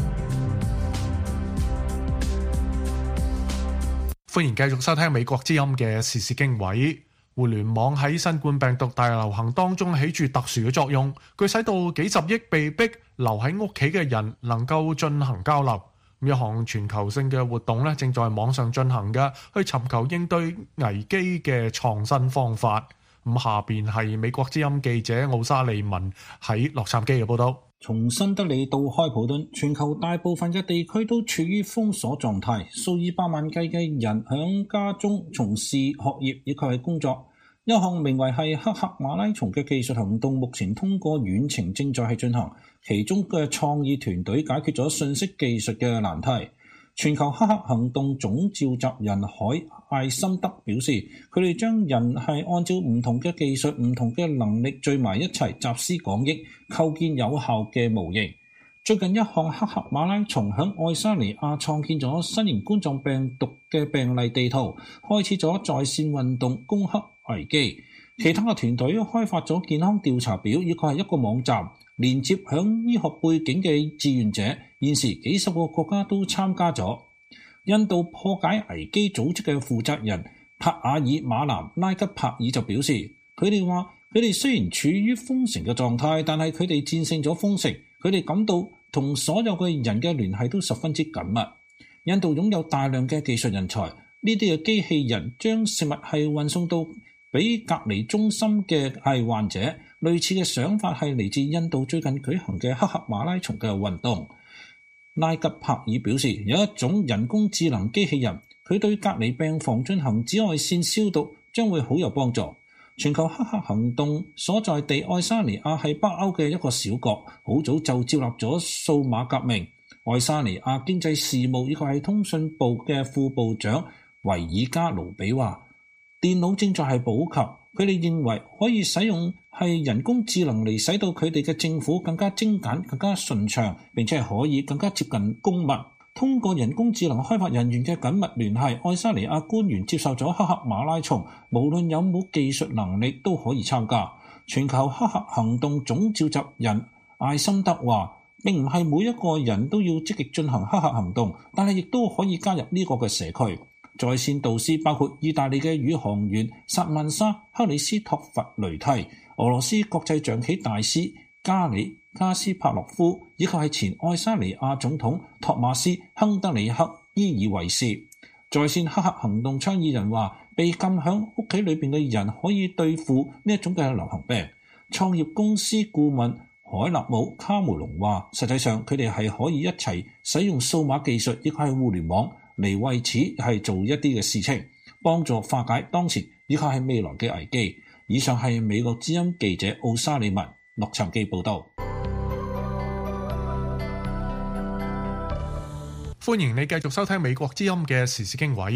歡迎繼續收聽美國之音嘅時事經緯。互聯網喺新冠病毒大流行當中起住特殊嘅作用，佢使到幾十億被逼留喺屋企嘅人能夠進行交流。一項全球性嘅活動咧，正在網上進行嘅，去尋求應對危機嘅創新方法。咁下邊係美國之音記者奧沙利文喺洛杉磯嘅報道。 從新德里到開普敦，全球大部分嘅地區都處於封鎖狀態，數以百萬計嘅人響家中從事學業以及係工作。一項名為係黑客馬拉松嘅技術行動，目前通過遠程正在係進行。其中嘅創意團隊解決咗信息技術嘅難題。全球黑客行動總召集人海艾森德表示，佢哋將人係按照唔同嘅技術、唔同嘅能力聚埋一齊，集思廣益，構建有效嘅模型。最近一項黑客馬拉松響愛沙尼亞創建咗新型冠狀病毒嘅病例地圖，開始咗在線運動攻克危機。其他嘅團隊開發咗健康調查表，以及係一個網站，連接響醫學背景嘅志願者。現時幾十個國家都參加咗。印度破解危機組織嘅負責人帕爾馬南拉吉帕爾就表示，佢哋話佢哋雖然處於封城嘅狀態，但係佢哋戰勝咗封城。佢哋感到同所有嘅人嘅聯繫都十分之緊密。印度擁有大量嘅技術人才，呢啲嘅機器人將食物係運送到俾隔離中心嘅係患者。類似嘅想法係嚟自印度最近舉行嘅黑客馬拉松嘅運動。拉吉帕爾表示，有一種人工智能機器人，佢對隔離病房進行紫外線消毒，將會好有幫助。全球黑客行動所在地愛沙尼亞係北歐嘅一個小國，好早就接納咗數碼革命。愛沙尼亞經濟事務以及係通訊部嘅副部長維爾加盧比話，電腦正在係普及，佢哋認為可以使用係人工智能嚟使到佢哋嘅政府更加精簡、更加順暢，並且係可以更加接近公民。通過人工智能開發人員嘅緊密聯繫，愛沙尼亞官員接受咗黑客馬拉松，無論有冇技術能力都可以參加。全球黑客行動總召集人艾森德話，並唔係每一個人都要積極進行黑客行動，但係亦都可以加入呢個嘅社區。在線導師包括意大利嘅宇航員薩曼莎·克里斯托弗雷蒂、俄羅斯國際象棋大師加里加斯帕洛夫，以及係前愛沙尼亞總統托馬斯·亨德里克伊爾維士。在線黑客行動倡議人話，被禁響屋企裏邊嘅人可以對付呢一種嘅流行病。創業公司顧問海納姆卡梅隆話，實際上佢哋係可以一齊使用數碼技術，亦係互聯網嚟為此係做一啲嘅事情，幫助化解當前以及係未來嘅危機。以上係美國之音記者奧沙利文洛杉磯報道。 歡迎你繼續收聽美國之音嘅時事經緯。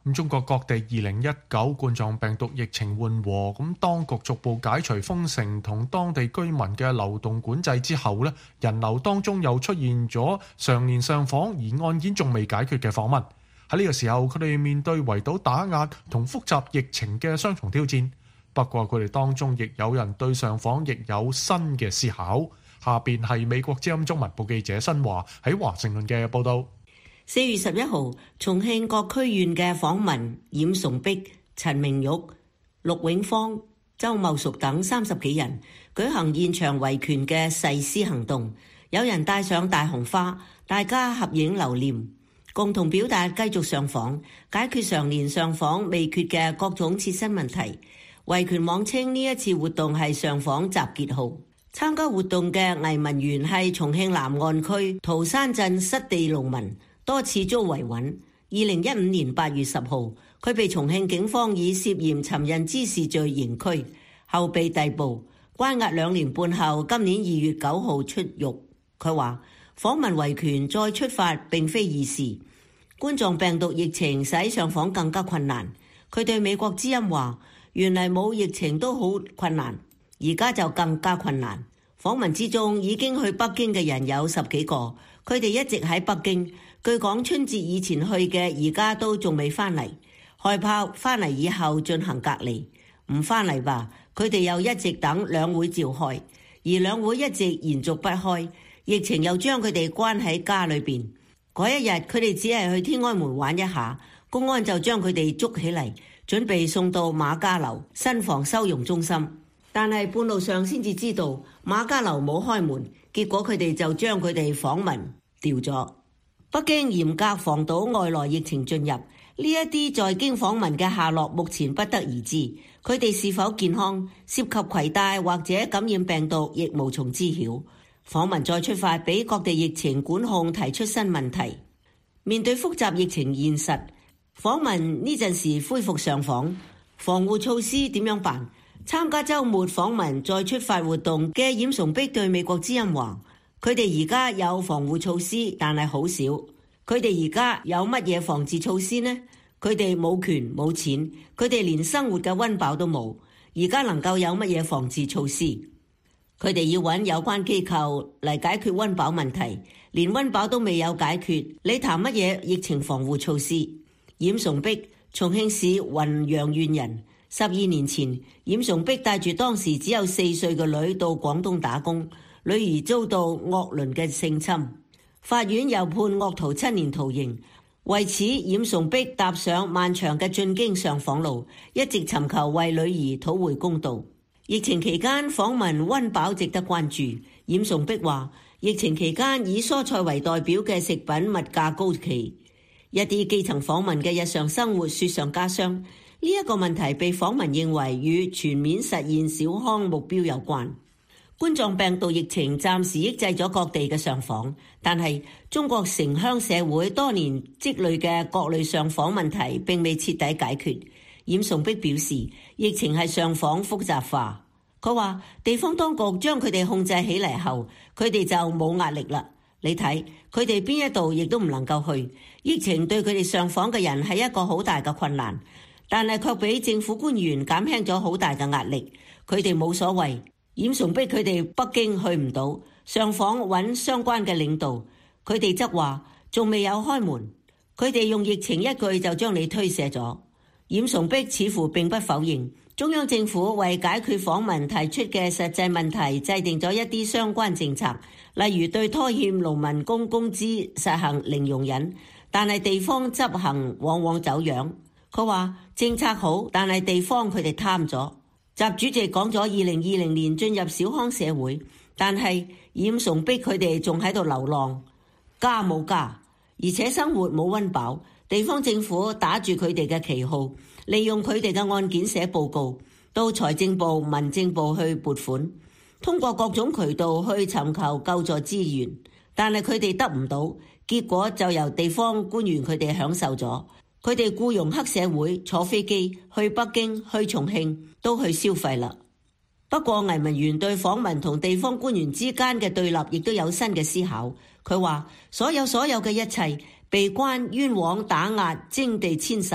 中國各地2019冠狀病毒疫情緩和，當局逐步解除封城同當地居民嘅流動管制之後呢，人流當中又出現咗常年上訪而案件仲未解決嘅訪民。喺呢個時候，佢哋面對圍堵打壓同複雜疫情嘅雙重挑戰。不過佢哋當中亦有人對上訪亦有新嘅思考。下邊係美國之音中文部記者新華喺華盛頓嘅報道。 4月11號，重慶各區縣嘅訪民冉崇碧、陳明玉、陸永芳、周茂淑等30幾人舉行現場維權嘅誓師行動，有人帶上大紅花，大家合影留念，共同表達繼續上訪，解決常年上訪未決嘅各種切身問題。維權網稱呢一次活動係上訪集結號。參加活動嘅藝文員係重慶南岸區桃山鎮失地農民，多次遭維穩。2015年8月10號，佢被重慶警方以涉嫌尋釁滋事罪刑拘，後被逮捕，關押2年半後，今年2月9號出獄。佢話：訪民維權再出發並非易事，冠狀病毒疫情使上訪更加困難。佢對美國之音話：原來冇疫情都好困難，而家就更加困難。訪民之中已經去北京嘅人有10幾個，佢哋一直喺北京。據講春節以前去嘅，而家都仲未返嚟，害怕返嚟以後進行隔離。唔返嚟吧，佢哋又一直等兩會召開，而兩會一直延續不開，疫情又將佢哋關喺家裏邊。嗰一日佢哋只係去天安門玩一下，公安就將佢哋捉起嚟，準備送到馬家樓新房收容中心。但係半路上先至知道馬家樓冇開門，結果佢哋就將佢哋訪民調咗。北京嚴格防堵外來疫情進入，呢一啲在京訪民嘅下落目前不得而知。佢哋是否健康、涉及攜帶或者感染病毒，亦無從知曉。訪民再出發，俾各地疫情管控提出新問題。面對複雜疫情現實，訪民呢陣時恢復上訪，防護措施點樣辦？參加週末訪民再出發活動嘅冉崇碧對美國之音話：佢哋而家有防護措施，但係好少。佢哋而家有乜嘢防治措施呢？佢哋冇權冇錢，佢哋連生活嘅溫飽都冇。而家能夠有乜嘢防治措施？佢哋要揾有關機構嚟解決溫飽問題，連溫飽都未有解決，你談乜嘢疫情防護措施？冉崇碧，重慶市雲陽縣人。12年前，冉崇碧帶住當時只有4歲嘅女到廣東打工，女兒遭到惡鄰嘅性侵，法院又判惡徒7年徒刑。為此，冉崇碧踏上漫長嘅進京上訪路，一直尋求為女兒討回公道。疫情期間訪民溫飽值得關注。冉崇碧話：疫情期間以蔬菜為代表嘅食品物價高企，一啲基層訪民嘅日常生活雪上加霜。呢一個問題被訪民認為與全面實現小康目標有關。冠狀病毒疫情暫時抑制咗各地嘅上訪，但係中國城鄉社會多年積累嘅各類上訪問題並未徹底解決。冉崇碧表示，疫情係上訪複雜化。佢話地方當局將佢哋控制起嚟後，佢哋就冇壓力啦。你睇佢哋邊一度亦都唔能夠去，疫情對佢哋上訪嘅人係一個好大嘅困難。但係卻俾政府官員減輕咗好大嘅壓力，佢哋冇所謂。冉崇碧佢哋北京去唔到，上訪揾相關嘅領導，佢哋則話仲未有開門，佢哋用疫情一句就將你推卸咗。冉崇碧似乎並不否認，中央政府為解決訪民提出嘅實際問題，制定咗一啲相關政策，例如對拖欠農民工工資實行零容忍，但係地方執行往往走樣。佢話政策好，但係地方佢哋貪咗。習主席講咗2020年進入小康社會，但係冉崇碧佢哋仲喺度流浪，家冇家，而且生活冇溫飽。地方政府打住佢哋嘅旗號，利用佢哋嘅案件寫報告，到財政部、民政部去撥款，通過各種渠道去尋求救助資源，但係佢哋得唔到，結果就由地方官員佢哋享受咗。佢哋僱傭黑社會坐飛機去北京、去重慶都去消費啦。不過藝文員對訪民同地方官員之間嘅對立亦都有新嘅思考。佢話所有嘅一切被關、冤枉、打壓、徵地遷徙，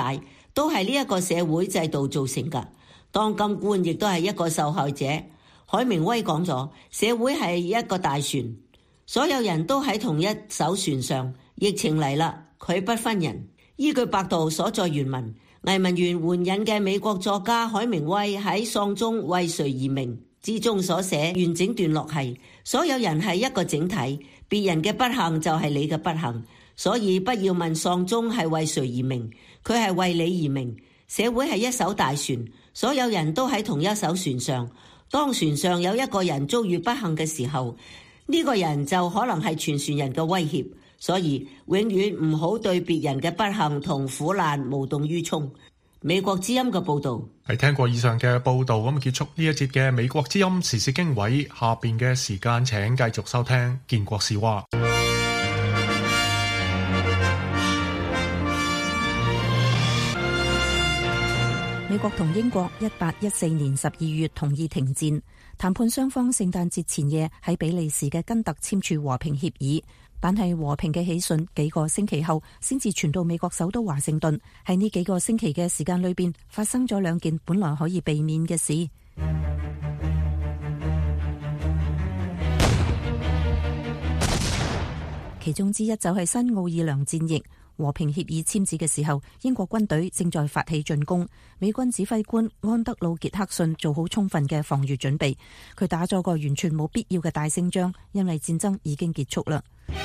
都係呢一個社會制度造成㗎。當今官亦都係一個受害者。海明威講咗，社會係一個大船，所有人都喺同一艘船上。疫情嚟啦，佢不分人。依據百度所在原文，藝文園援引嘅美國作家海明威喺《喪鐘為誰而鳴》之中所寫完整段落係：所有人係一個整體，別人嘅不幸就係你嘅不幸，所以不要問喪鐘係為誰而鳴，佢係為你而鳴。社會係一艘大船，所有人都喺同一艘船上。當船上有一個人遭遇不幸嘅時候，呢個人就可能係全船人嘅威脅。所以永遠唔好對別人嘅不幸同苦難無動於衷。美國之音嘅報導。 係聽過以上嘅報導，咁結束呢一節嘅美國之音時事經緯。下邊嘅時間請繼續收聽建國是話。 美國同英國1814年12月同意停戰，談判雙方聖誕節前夜喺比利時嘅根特簽署和平協議。但係和平嘅喜訊幾個星期後先至傳到美國首都華盛頓。喺呢幾個星期嘅時間裏邊，發生咗兩件本來可以避免嘅事。其中之一就係新奧爾良戰役。和平協議簽字嘅時候，英國軍隊正在發起進攻。美軍指揮官安德魯傑克遜做好充分嘅防禦準備，佢打咗個完全冇必要嘅大勝仗，因為戰爭已經結束啦。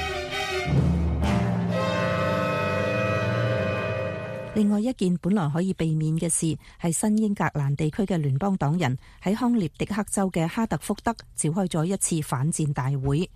另外一件本來可以避免嘅事，係新英格蘭地區嘅聯邦黨人喺康涅狄克州嘅哈特福德召開咗一次反戰大會。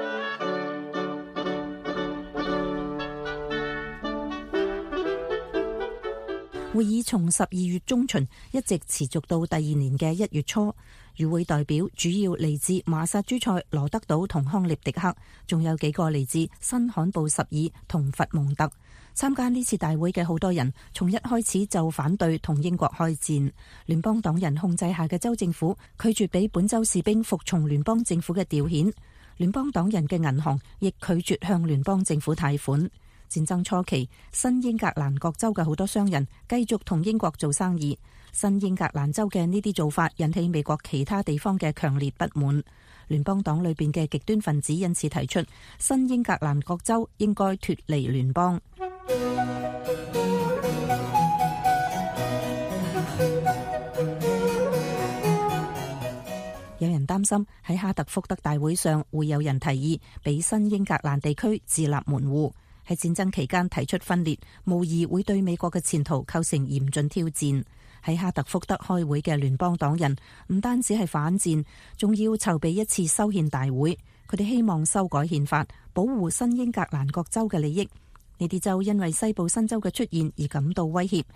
會議從12月中旬一直持續到第二年嘅1月初。與會代表主要嚟自馬薩諸塞、羅德島同康涅狄克，仲有幾個嚟自新罕布什爾同佛蒙特。參加呢次大會嘅好多人，從一開始就反對同英國開戰。聯邦黨人控制下嘅州政府拒絕俾本州士兵服從聯邦政府嘅調遣，聯邦黨人嘅銀行亦拒絕向聯邦政府貸款。戰爭初期，新英格蘭各州嘅好多商人繼續同英國做生意。新英格蘭州嘅呢啲做法引起美國其他地方嘅強烈不滿。聯邦黨裏邊嘅極端分子因此提出，新英格蘭各州應該脫離聯邦。有人擔心喺哈特福德大會上會有人提議俾新英格蘭地區自立門戶。喺戰爭期間提出分裂，無疑會對美國嘅前途構成嚴峻挑戰。喺哈特福德開會嘅聯邦黨人唔單止係反戰，仲要籌備一次修憲大會。佢哋希望修改憲法，保護新英格蘭各州嘅利益。呢啲州因為西部新州嘅出現而感到威脅。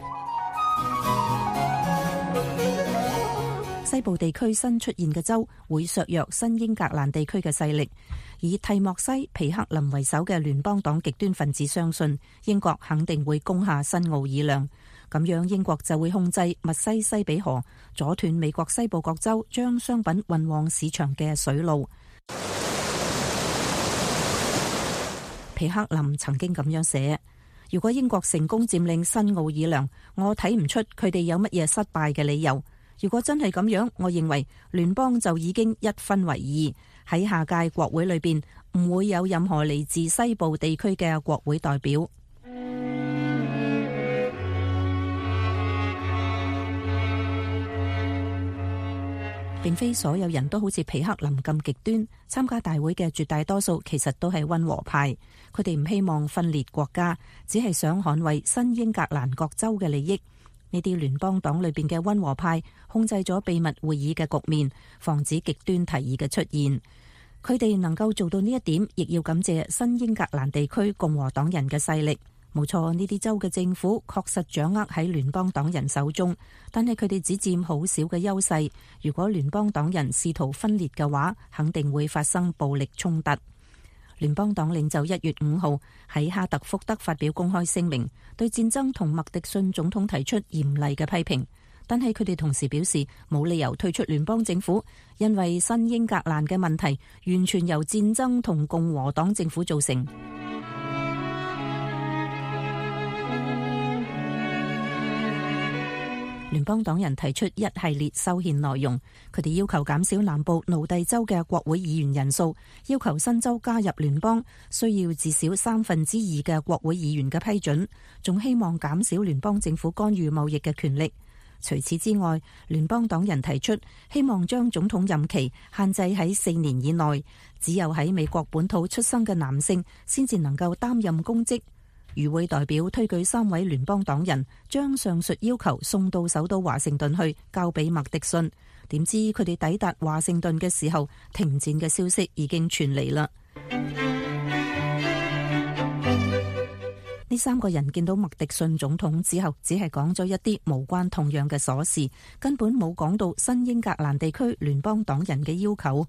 西部地區新出現嘅州會削弱新英格蘭地區嘅勢力。以蒂莫西、皮克林為首嘅聯邦黨極端分子相信，英國肯定會攻下新奧爾良，咁樣英國就會控制密西西比河，阻斷美國西部各州將商品運往市場嘅水路。皮克林曾經咁樣寫：如果英國成功佔領新奧爾良，我睇唔出佢哋有乜嘢失敗嘅理由。如果真係咁樣，我認為聯邦就已經一分為二，喺下屆國會裏邊唔會有任何嚟自西部地區嘅國會代表。並非所有人都好似皮克林咁極端，參加大會嘅絕大多數其實都係溫和派，佢哋唔希望分裂國家，只係想捍衛新英格蘭各州嘅利益。呢啲聯邦黨裏邊嘅溫和派控制咗秘密會議嘅局面，防止極端提議嘅出現。佢哋能夠做到呢一點，亦要感謝新英格蘭地區共和黨人嘅勢力。冇錯，呢啲州嘅政府確實掌握喺聯邦黨人手中，但係佢哋只佔好少嘅優勢。如果聯邦黨人試圖分裂嘅話，肯定會發生暴力衝突。聯邦黨領袖1月5號喺哈特福德發表公開聲明，對戰爭同麥迪遜總統提出嚴厲嘅批評，但係佢哋同時表示冇理由退出聯邦政府，因為新英格蘭嘅問題完全由戰爭同共和黨政府造成。 聯邦黨人提出一系列修憲內容，佢哋要求減少南部奴隸州嘅國會議員人數，要求新州加入聯邦需要至少2/3嘅國會議員嘅批准，仲希望減少聯邦政府干預貿易嘅權力。除此之外，聯邦黨人提出希望將總統任期限制喺4年以內，只有喺美國本土出生嘅男性先至能夠擔任公職。與會代表推舉3位聯邦黨人將上述要求送到首都華盛頓去交俾麥迪遜，點知佢哋抵達華盛頓嘅時候，停戰嘅消息已經傳嚟啦。呢3個人見到麥迪遜總統之後，只係講咗一啲無關痛癢嘅瑣事，根本冇講到新英格蘭地區聯邦黨人嘅要求。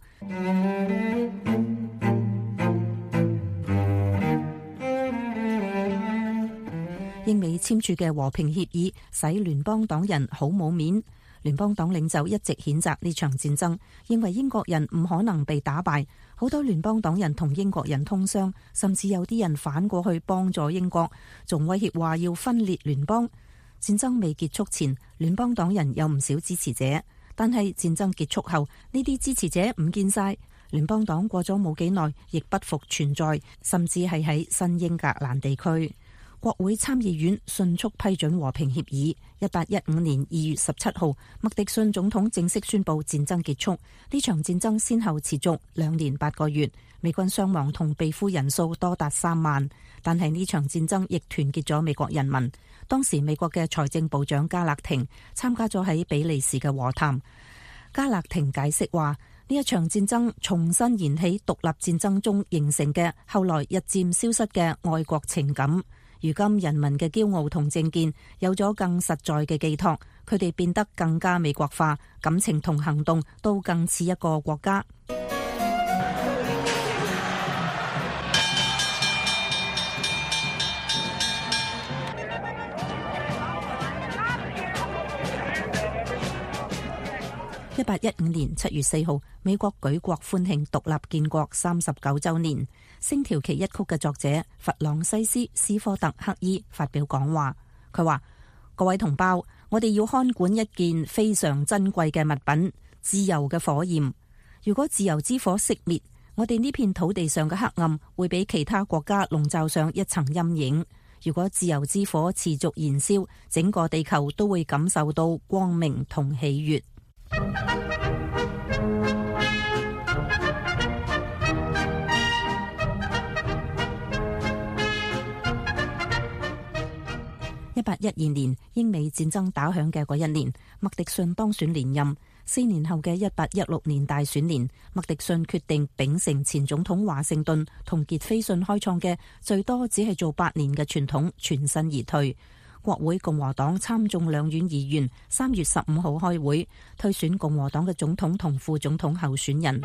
英美簽署嘅和平協議使聯邦黨人好冇面。聯邦黨領袖一直譴責呢場戰爭，認為英國人唔可能被打敗。好多聯邦黨人同英國人通商，甚至有啲人反過去幫助英國，仲威脅話要分裂聯邦。戰爭未結束前，聯邦黨人有唔少支持者，但係戰爭結束後，呢啲支持者唔見晒。聯邦黨過咗冇幾耐，亦不復存在，甚至係喺新英格蘭地區。國會參議院迅速批准和平協議。1815年2月17號，麥迪遜總統正式宣布戰爭結束。呢場戰爭先後持續2年8個月，美軍傷亡同被俘人數多達3萬。但係呢場戰爭亦團結咗美國人民。當時美國嘅財政部長加勒廷參加咗喺比利時嘅和談。加勒廷解釋話，呢一場戰爭重新燃起獨立戰爭中形成嘅後來日漸消失嘅愛國情感。如今人民嘅驕傲同政見有咗更實在嘅寄託，佢哋變得更加美國化，感情同行動都更似一個國家。1815年7月4號，美國舉國歡慶獨立建國39週年。星條旗一曲嘅作者弗朗西斯斯科特克伊發表講話，佢話：各位同胞，我哋要看管一件非常珍貴嘅物品——自由嘅火焰。如果自由之火熄滅，我哋呢片土地上嘅黑暗會俾其他國家籠罩上一層陰影。如果自由之火持續燃燒，整個地球都會感受到光明同喜悅。1812年，英美戰爭打響嘅嗰一年，麥迪遜當選連任。4年後嘅1816年大選年，麥迪遜決定秉承前總統華盛頓同傑斐遜開創嘅最多只係做8年嘅傳統，全身而退。國會共和黨參眾兩院議員3月15號開會，推選共和黨嘅總統同副總統候選人。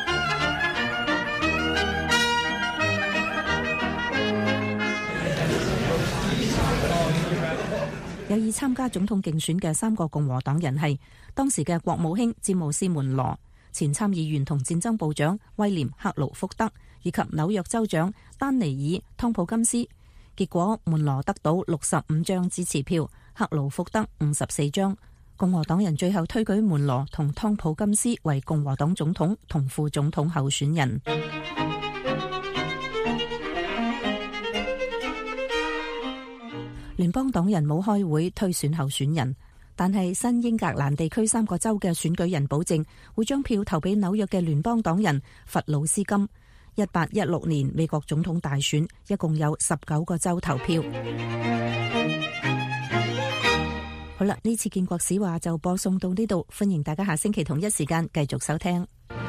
有意參加總統競選嘅3個共和黨人係當時嘅國務卿詹姆斯門羅、前參議員同戰爭部長威廉克勞福德以及紐約州長丹尼爾湯普金斯。結果門羅得到65張支持票，克勞福德54張。共和黨人最後推舉門羅同湯普金斯為共和黨總統同副總統候選人。聯邦黨人冇開會推選候選人，但係新英格蘭地區3個州嘅選舉人保證會將票投俾紐約嘅聯邦黨人弗魯斯金。1816年美國總統大選一共有19個州投票。好啦，呢次建國史話就播送到呢度，歡迎大家下星期同一時間繼續收聽。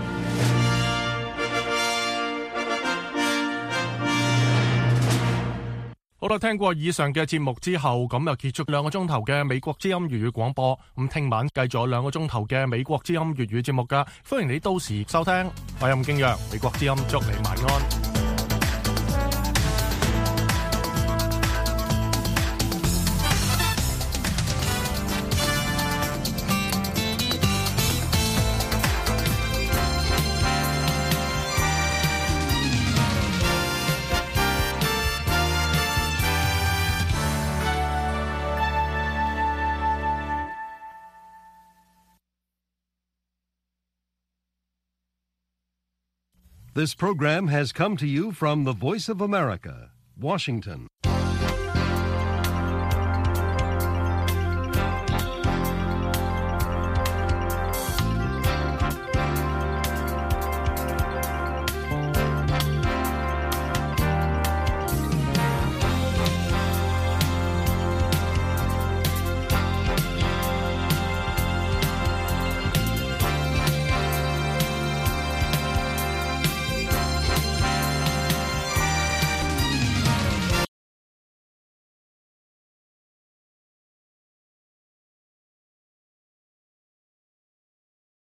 好啦，聽過以上嘅節目之後，咁就結束2個鐘頭嘅美國之音粵語廣播。咁聽晚繼續2個鐘頭嘅美國之音粵語節目噶，歡迎你到時收聽。我係任敬揚，美國之音祝你晚安。 This program has come to you from the Voice of America, Washington.